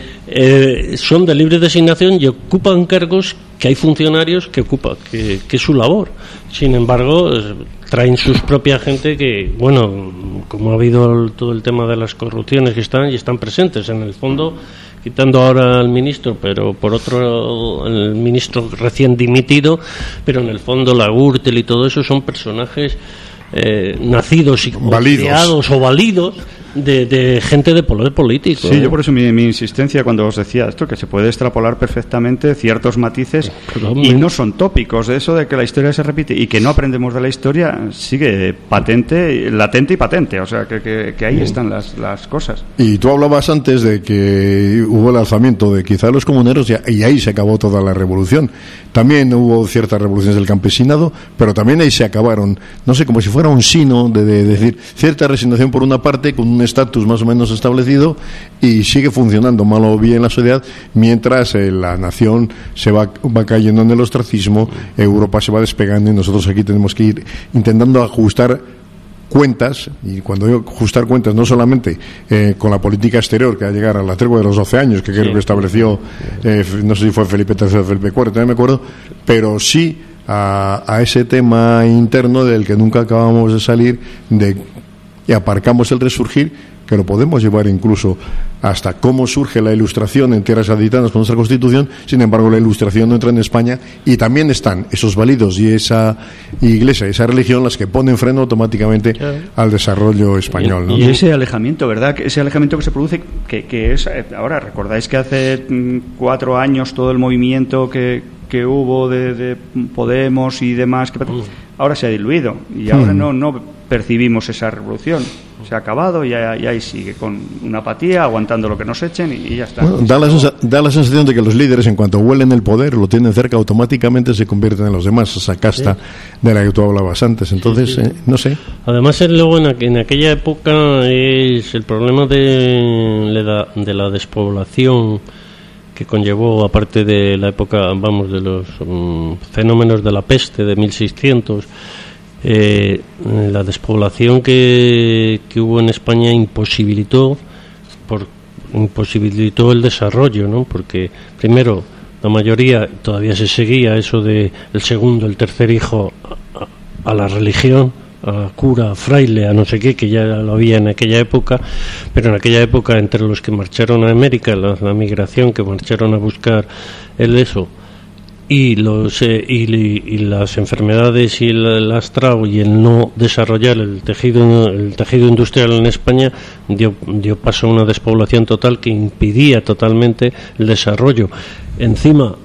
son de libre designación y ocupan cargos que hay funcionarios que ocupan, que es su labor. Sin embargo, traen sus propia gente que, bueno, como ha habido todo el tema de las corrupciones que están presentes en el fondo, quitando ahora al ministro, pero por otro el ministro recién dimitido, pero en el fondo la Gürtel y todo eso son personajes nacidos y creados o validos de gente de poder político. Sí, yo por eso mi insistencia cuando os decía esto, que se puede extrapolar perfectamente ciertos matices y no son tópicos. De eso de que la historia se repite y que no aprendemos de la historia sigue latente y patente. O sea, que ahí están las cosas. Y tú hablabas antes de que hubo el alzamiento de quizá los comuneros y ahí se acabó toda la revolución. También hubo ciertas revoluciones del campesinado, pero también ahí se acabaron, no sé, como si fuera un sino de decir cierta resignación por una parte con un estatus más o menos establecido y sigue funcionando mal o bien la sociedad mientras la nación se va cayendo en el ostracismo, Europa se va despegando y nosotros aquí tenemos que ir intentando ajustar cuentas, y cuando digo ajustar cuentas no solamente con la política exterior que va a llegar a la tregua de los 12 años que creo que estableció no sé si fue Felipe III o Felipe IV, también me acuerdo, pero sí a ese tema interno del que nunca acabamos de salir y aparcamos el resurgir, que lo podemos llevar incluso hasta cómo surge la Ilustración en tierras gaditanas con nuestra Constitución. Sin embargo, la Ilustración no entra en España y también están esos válidos y esa Iglesia, esa religión las que ponen freno automáticamente al desarrollo español, ¿no? Y ese alejamiento, ¿verdad? Ese alejamiento que se produce, que es ahora, recordáis que hace 4 años todo el movimiento que hubo de Podemos y demás, que ahora se ha diluido y ahora no percibimos esa revolución. Se ha acabado y ahí sigue con una apatía, aguantando lo que nos echen y ya está. Bueno, da la sensación de que los líderes, en cuanto huelen el poder, lo tienen cerca, automáticamente se convierten en los demás, esa casta de la que tú hablabas antes. Entonces, no sé. Además, luego en aquella época es el problema de la despoblación que conllevó, aparte de la época, de los fenómenos de la peste de 1600, la despoblación que hubo en España imposibilitó el desarrollo, ¿no? Porque primero la mayoría todavía se seguía eso de el segundo, el tercer hijo a la religión, a cura, a fraile, a no sé qué, que ya lo había en aquella época, pero en aquella época entre los que marcharon a América, la migración, que marcharon a buscar eso, y las enfermedades y el lastrado y el no desarrollar el tejido industrial en España dio paso a una despoblación total que impedía totalmente el desarrollo. Encima,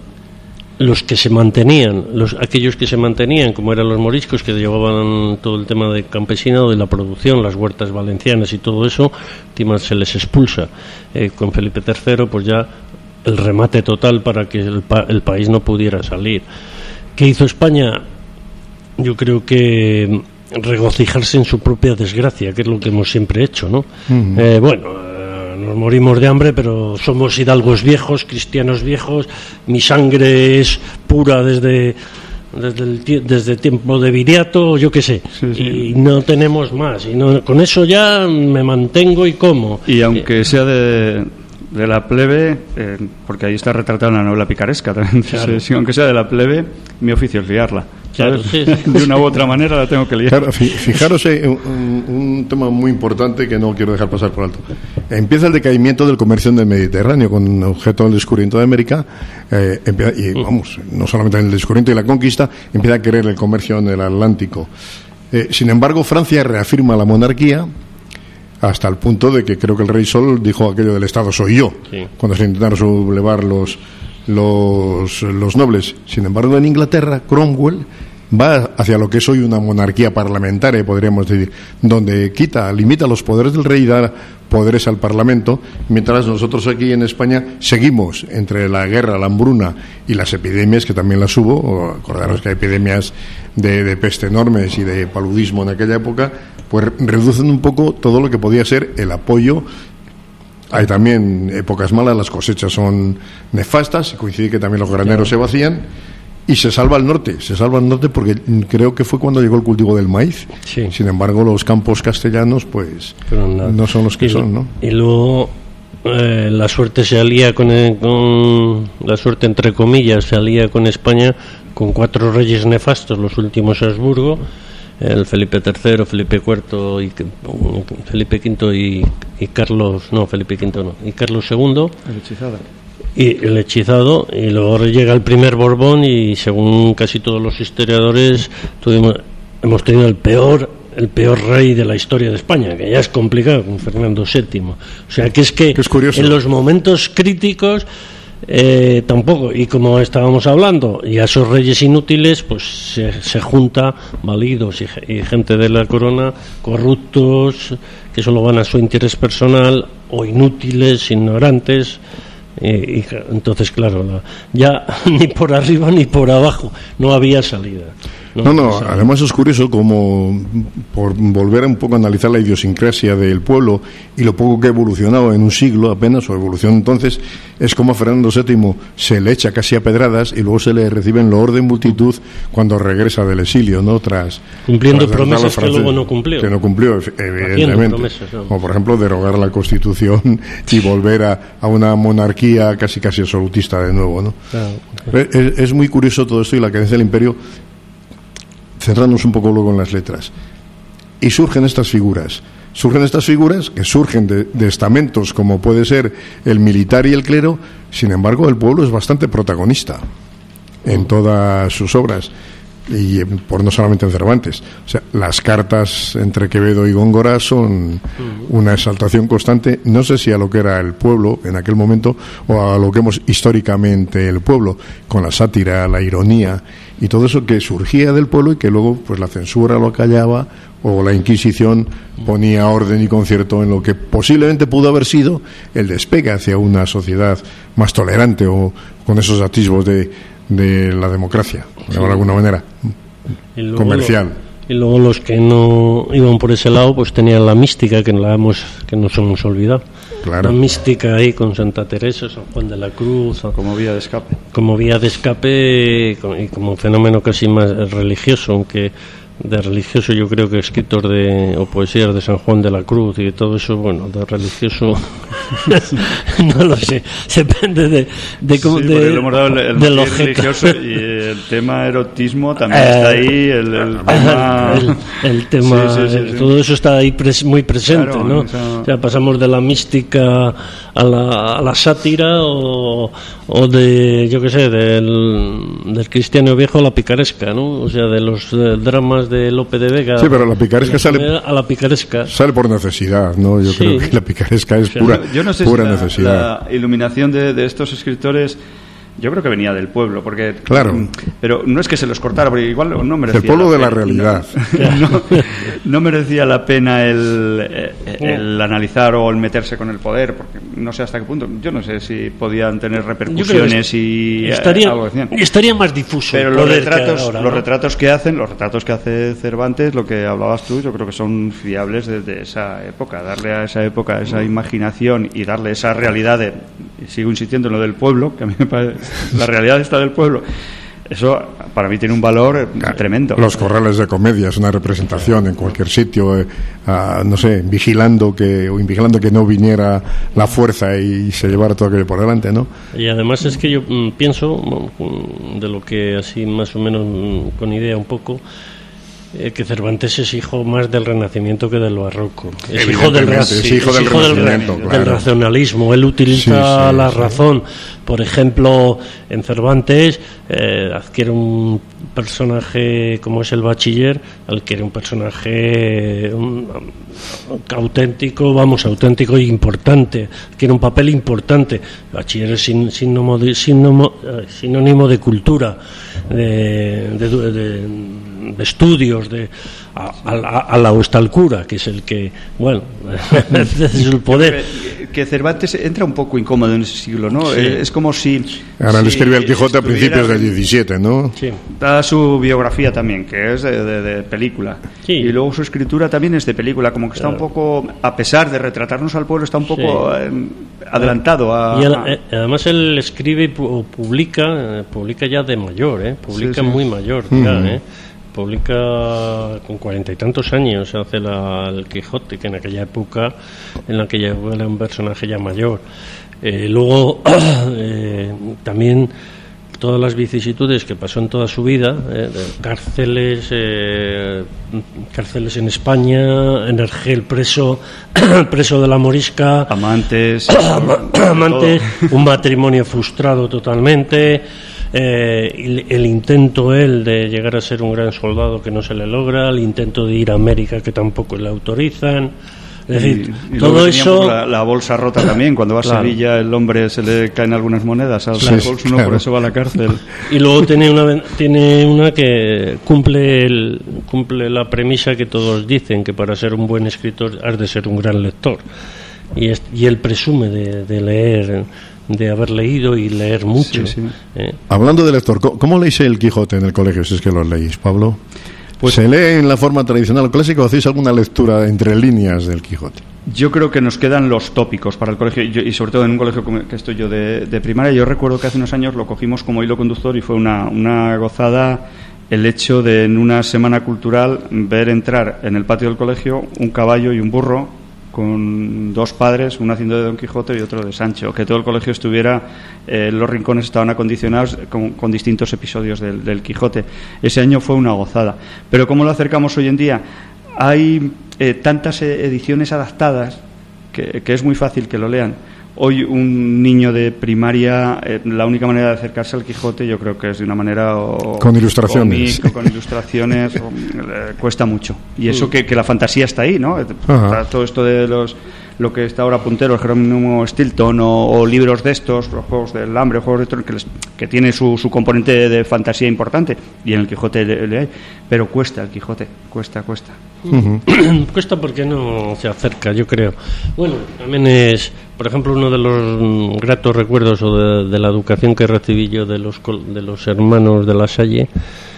aquellos que se mantenían, como eran los moriscos, que llevaban todo el tema de campesinado, de la producción, las huertas valencianas y todo eso, encima se les expulsa. Con Felipe III, pues ya el remate total para que el país no pudiera salir. ¿Qué hizo España? Yo creo que regocijarse en su propia desgracia, que es lo que hemos siempre hecho, ¿no? Nos morimos de hambre, pero somos hidalgos viejos, cristianos viejos, mi sangre es pura desde desde tiempo de Viriato, yo qué sé, y no tenemos más, y con eso ya me mantengo y como. Y aunque sea de la plebe, porque ahí está retratada la novela picaresca también, claro. Aunque sea de la plebe, mi oficio es liarla. Claro, sí. De una u otra manera la tengo que liar. Claro, fijaros un tema muy importante que no quiero dejar pasar por alto. Empieza el decaimiento del comercio en el Mediterráneo con objeto del descubrimiento de América, no solamente en el descubrimiento y la conquista, empieza a querer el comercio en el Atlántico. Sin embargo, Francia reafirma la monarquía hasta el punto de que creo que el rey Sol dijo aquello del Estado soy yo, cuando se intentaron sublevar los nobles. Sin embargo, en Inglaterra, Cromwell va hacia lo que es hoy una monarquía parlamentaria, podríamos decir, donde limita los poderes del rey y da poderes al Parlamento, mientras nosotros aquí en España seguimos entre la guerra, la hambruna y las epidemias, que también las hubo. Acordaros que hay epidemias de peste enormes y de paludismo en aquella época, pues reducen un poco todo lo que podía ser el apoyo. Hay también épocas malas, las cosechas son nefastas, coincide que también los graneros se vacían y se salva el norte porque creo que fue cuando llegó el cultivo del maíz. Sin embargo, los campos castellanos pues no son los que son, ¿no? Y luego la suerte se alía con la suerte entre comillas se alía con España con 4 reyes nefastos, los últimos Habsburgo, el Felipe III, Felipe IV y Felipe V y Carlos, no, Felipe V no, y Carlos II, el hechizado, y luego llega el primer Borbón, y según casi todos los historiadores hemos tenido el peor rey de la historia de España, que ya es complicado, con Fernando VII. O sea que es curioso. En los momentos críticos tampoco, y como estábamos hablando, y a esos reyes inútiles pues se junta validos y gente de la corona, corruptos, que solo van a su interés personal, o inútiles, ignorantes, y entonces claro, ya ni por arriba ni por abajo no había salida. Además es curioso como, por volver un poco a analizar la idiosincrasia del pueblo y lo poco que ha evolucionado en un siglo apenas, su evolución entonces, es como a Fernando VII se le echa casi a pedradas y luego se le recibe en loor de multitud cuando regresa del exilio, ¿no? Cumpliendo promesas que luego no cumplió. Que no cumplió, evidentemente. Como por ejemplo derogar la Constitución y volver a una monarquía casi absolutista de nuevo, ¿no? Claro. Es muy curioso todo esto y la cadencia del imperio. Centrarnos un poco luego en las letras. Y surgen estas figuras que surgen de estamentos como puede ser el militar y el clero. Sin embargo, el pueblo es bastante protagonista en todas sus obras, y por no solamente en Cervantes. O sea, las cartas entre Quevedo y Góngora son una exaltación constante, no sé si a lo que era el pueblo en aquel momento o a lo que hemos históricamente el pueblo, con la sátira, la ironía y todo eso que surgía del pueblo y que luego pues la censura lo callaba o la Inquisición ponía orden y concierto en lo que posiblemente pudo haber sido el despegue hacia una sociedad más tolerante o con esos atisbos de la democracia, de alguna manera comercial. Y luego los que no iban por ese lado pues tenían la mística que nos hemos olvidado. Claro. La mística ahí con Santa Teresa, San Juan de la Cruz, como vía de escape. Como vía de escape y como fenómeno casi más religioso, aunque de religioso yo creo que escritos o poesías de San Juan de la Cruz y todo eso, bueno, de religioso no lo sé, depende de cómo del objeto religioso, y el tema erotismo también está ahí, el tema todo eso está ahí muy presente, claro, ¿no? O sea, pasamos de la mística a la sátira o de, yo qué sé, del cristiano viejo a la picaresca, ¿no? O sea, de los dramas de Lope de Vega. Sí, pero la picaresca sale por necesidad, ¿no? Yo creo que la picaresca es pura, yo no sé pura si necesidad. La iluminación de estos escritores, yo creo que venía del pueblo, porque claro, pero no es que se los cortara, porque igual no merecía el pueblo de la realidad. No merecía la pena el analizar o el meterse con el poder, porque no sé hasta qué punto. Yo no sé si podían tener repercusiones y estaría más difuso. Pero los retratos que hace Cervantes, lo que hablabas tú, yo creo que son fiables desde esa época. Darle a esa época esa imaginación y darle esa realidad y sigo insistiendo en lo del pueblo, que a mí me parece la realidad está del pueblo, Eso para mí tiene un valor tremendo. Los corrales de comedia es una representación en cualquier sitio, no sé, vigilando que no viniera la fuerza y se llevara todo aquello por delante, ¿no? Y además es que yo pienso, de lo que así más o menos con idea un poco, que Cervantes es hijo más del Renacimiento que del Barroco. Es hijo del racionalismo. Él utiliza la razón. Por ejemplo, en Cervantes adquiere un personaje como es el bachiller, adquiere un personaje auténtico e importante, adquiere un papel importante. El bachiller es sinónimo de cultura, de estudios, a la hostalcura, que es el que, bueno, es el poder. Que Cervantes entra un poco incómodo en ese siglo, ¿no? Sí. Es como si... Ahora le escribe el Quijote a principios del 17, ¿no? Sí. Da su biografía también, que es de película. Sí. Y luego su escritura también es de película, como que está un poco, a pesar de retratarnos al pueblo, está un poco adelantado a... Y además él escribe o publica ya de mayor, publica muy mayor, ya, publica con 40 y tantos años, hace el Quijote, que en aquella época era un personaje ya mayor. Luego también todas las vicisitudes que pasó en toda su vida, de cárceles en España, en Argel preso de la Morisca, amantes, un matrimonio frustrado totalmente, el intento de llegar a ser un gran soldado que no se le logra, el intento de ir a América que tampoco le autorizan. Es decir, y todo eso... La bolsa rota también, cuando va a Sevilla el hombre se le caen algunas monedas al bolso, uno por eso va a la cárcel. Y luego tiene una que cumple la premisa que todos dicen, que para ser un buen escritor has de ser un gran lector. Y él presume de leer, de haber leído y leer mucho. Sí. Hablando de lector, ¿cómo leéis el Quijote en el colegio, si es que lo leéis, Pablo? Pues, ¿se lee en la forma tradicional clásica o hacéis alguna lectura entre líneas del Quijote? Yo creo que nos quedan los tópicos para el colegio, y sobre todo en un colegio que estoy yo de primaria. Yo recuerdo que hace unos años lo cogimos como hilo conductor y fue una gozada el hecho de en una semana cultural ver entrar en el patio del colegio un caballo y un burro con dos padres, uno haciendo de Don Quijote y otro de Sancho, que todo el colegio estuviera, los rincones estaban acondicionados con distintos episodios del Quijote. Ese año fue una gozada. Pero ¿cómo lo acercamos hoy en día? Hay tantas ediciones adaptadas que es muy fácil que lo lean. Hoy un niño de primaria, la única manera de acercarse al Quijote yo creo que es de una manera con ilustraciones, con ilustraciones cuesta mucho. Y eso que la fantasía está ahí, ¿no? Todo esto de lo que está ahora puntero, el Jerónimo Stilton o libros de estos, los Juegos del Hambre, Juegos de Tronos, que tiene su componente de fantasía importante, y en el Quijote le hay, pero cuesta el Quijote, cuesta. Cuesta porque no se acerca, yo creo. Bueno, también es, por ejemplo, uno de los gratos recuerdos de la educación que recibí yo de los hermanos de La Salle,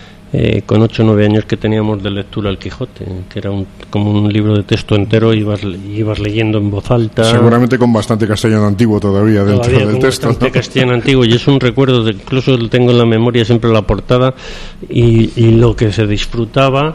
con 8 o 9 años, que teníamos de lectura el Quijote, que era como un libro de texto entero, ibas leyendo en voz alta. Seguramente con bastante castellano antiguo todavía dentro del texto, ¿no? Bastante castellano antiguo, y es un recuerdo, incluso tengo en la memoria siempre la portada y lo que se disfrutaba,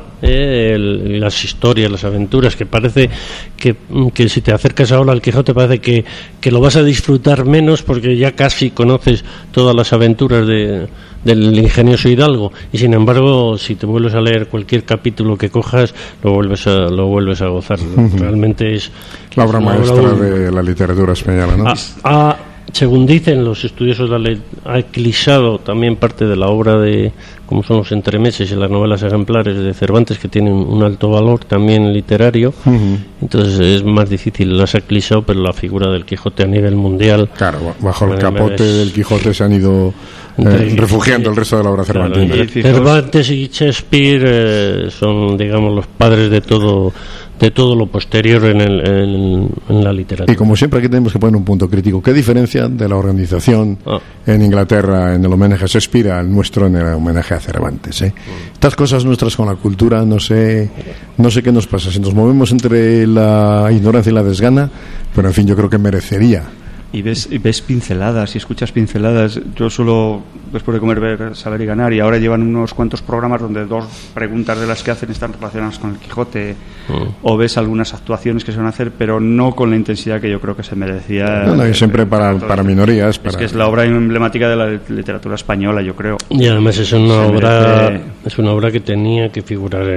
las historias, las aventuras, que parece que si te acercas ahora al Quijote parece que lo vas a disfrutar menos porque ya casi conoces todas las aventuras del ingenioso Hidalgo, y sin embargo si te vuelves a leer cualquier capítulo que cojas lo vuelves a gozar. Realmente es la obra maestra de la literatura española, ¿no? Según dicen los estudiosos, ha eclipsado también parte de la obra de, como son los entremeses y las novelas ejemplares de Cervantes, que tienen un alto valor también literario. Entonces es más difícil, las ha eclipsado, pero la figura del Quijote a nivel mundial, claro, bajo el capote del Quijote se han ido refugiando el resto de la obra cervantina. Cervantes y Shakespeare son, digamos, los padres de todo lo posterior en la literatura. Y como siempre aquí tenemos que poner un punto crítico. ¿Qué diferencia de la organización en Inglaterra en el homenaje a Shakespeare al nuestro en el homenaje a Cervantes? Estas cosas nuestras con la cultura, no sé qué nos pasa, si nos movemos entre la ignorancia y la desgana, pero en fin, yo creo que merecería y ves pinceladas y escuchas pinceladas. Yo suelo, después de comer, ver Saber y Ganar, y ahora llevan unos cuantos programas donde 2 preguntas de las que hacen están relacionadas con el Quijote, o ves algunas actuaciones que se van a hacer, pero no con la intensidad que yo creo que se merecía. No, y siempre para minorías. Es que es la obra emblemática de la literatura española, yo creo. Y además es una obra que tenía que figurar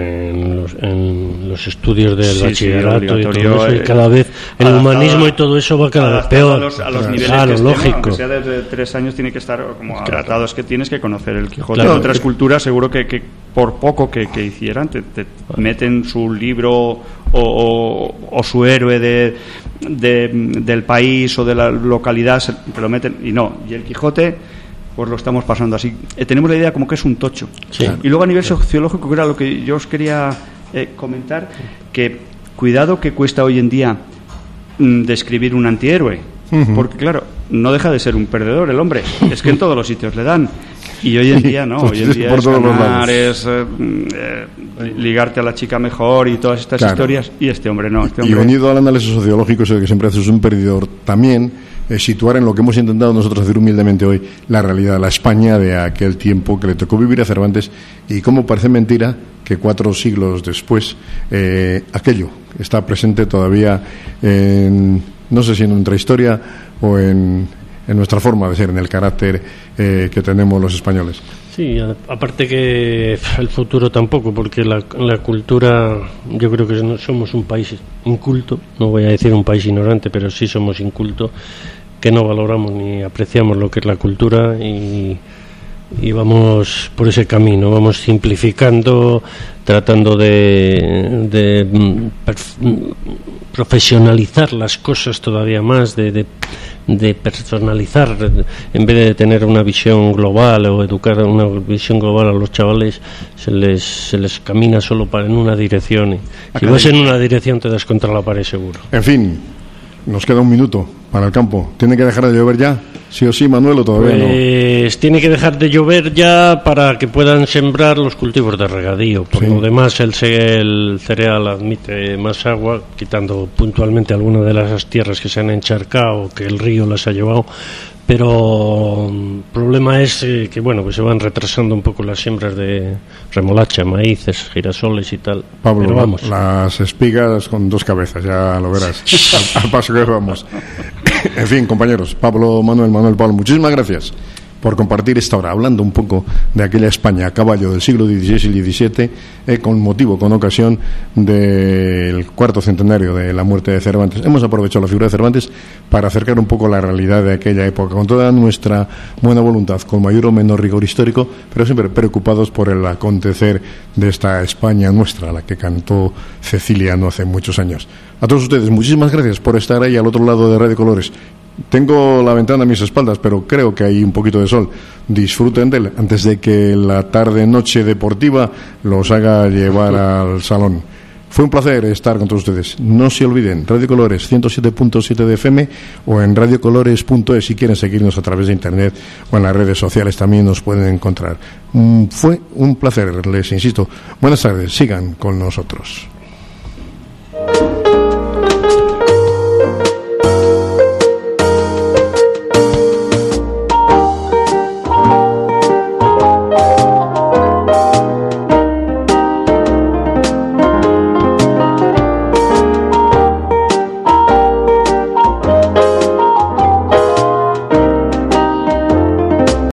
en los estudios del bachillerato y todo eso, y cada vez el humanismo y todo eso va cada vez peor. A los niveles claro, que lógico. Aunque sea desde 3 años tiene que estar como adaptado. Es que tienes que conocer el Quijote. En otras culturas seguro que por poco que hicieran te meten su libro o su héroe del país o de la localidad, te lo meten, y no. Y el Quijote pues lo estamos pasando así. Tenemos la idea como que es un tocho. Sí. Y luego a nivel sociológico, que era lo que yo os quería comentar, que cuidado que cuesta hoy en día describir un antihéroe, porque claro, no deja de ser un perdedor el hombre, es que en todos los sitios le dan, y hoy en día no, hoy en día es ganar, es ligarte a la chica mejor y todas estas historias, y este hombre no. Y unido al análisis sociológico, es el que siempre haces un perdedor, también situar en lo que hemos intentado nosotros hacer humildemente hoy, la realidad, la España de aquel tiempo que le tocó vivir a Cervantes, y cómo parece mentira que 4 siglos después aquello está presente todavía no sé si en nuestra historia o en nuestra forma de ser, en el carácter que tenemos los españoles. Sí, aparte que el futuro tampoco, porque la cultura, yo creo que somos un país inculto, no voy a decir un país ignorante, pero sí somos inculto, que no valoramos ni apreciamos lo que es la cultura, y vamos por ese camino, vamos simplificando, tratando de profesionalizar las cosas todavía más, de personalizar, en vez de tener una visión global o educar una visión global a los chavales, se les camina solo en una dirección, y si vas en una dirección te das contra la pared seguro. En fin, nos queda 1 minuto para el campo. ¿Tiene que dejar de llover ya? ¿Sí o sí, Manuel, o todavía no? Tiene que dejar de llover ya para que puedan sembrar los cultivos de regadío. Por lo demás, el cereal admite más agua, quitando puntualmente algunas de las tierras que se han encharcado, que el río las ha llevado. Pero el problema es que se van retrasando un poco las siembras de remolacha, maíces, girasoles y tal. Pablo, pero vamos. Las espigas con 2 cabezas, ya lo verás, al paso que vamos. En fin, compañeros, Pablo, Manuel, Pablo, muchísimas gracias por compartir esta hora, hablando un poco de aquella España a caballo del siglo XVI y XVII, con ocasión del 4º centenario de la muerte de Cervantes. Hemos aprovechado la figura de Cervantes para acercar un poco la realidad de aquella época, con toda nuestra buena voluntad, con mayor o menor rigor histórico, pero siempre preocupados por el acontecer de esta España nuestra, la que cantó Cecilia no hace muchos años. A todos ustedes, muchísimas gracias por estar ahí al otro lado de Radio Colores. Tengo la ventana a mis espaldas, pero creo que hay un poquito de sol. Disfruten de él antes de que la tarde-noche deportiva los haga llevar al salón. Fue un placer estar con todos ustedes. No se olviden, Radio Colores 107.7 de FM o en radiocolores.es. Si quieren seguirnos a través de internet o en las redes sociales también nos pueden encontrar. Fue un placer, les insisto. Buenas tardes, sigan con nosotros.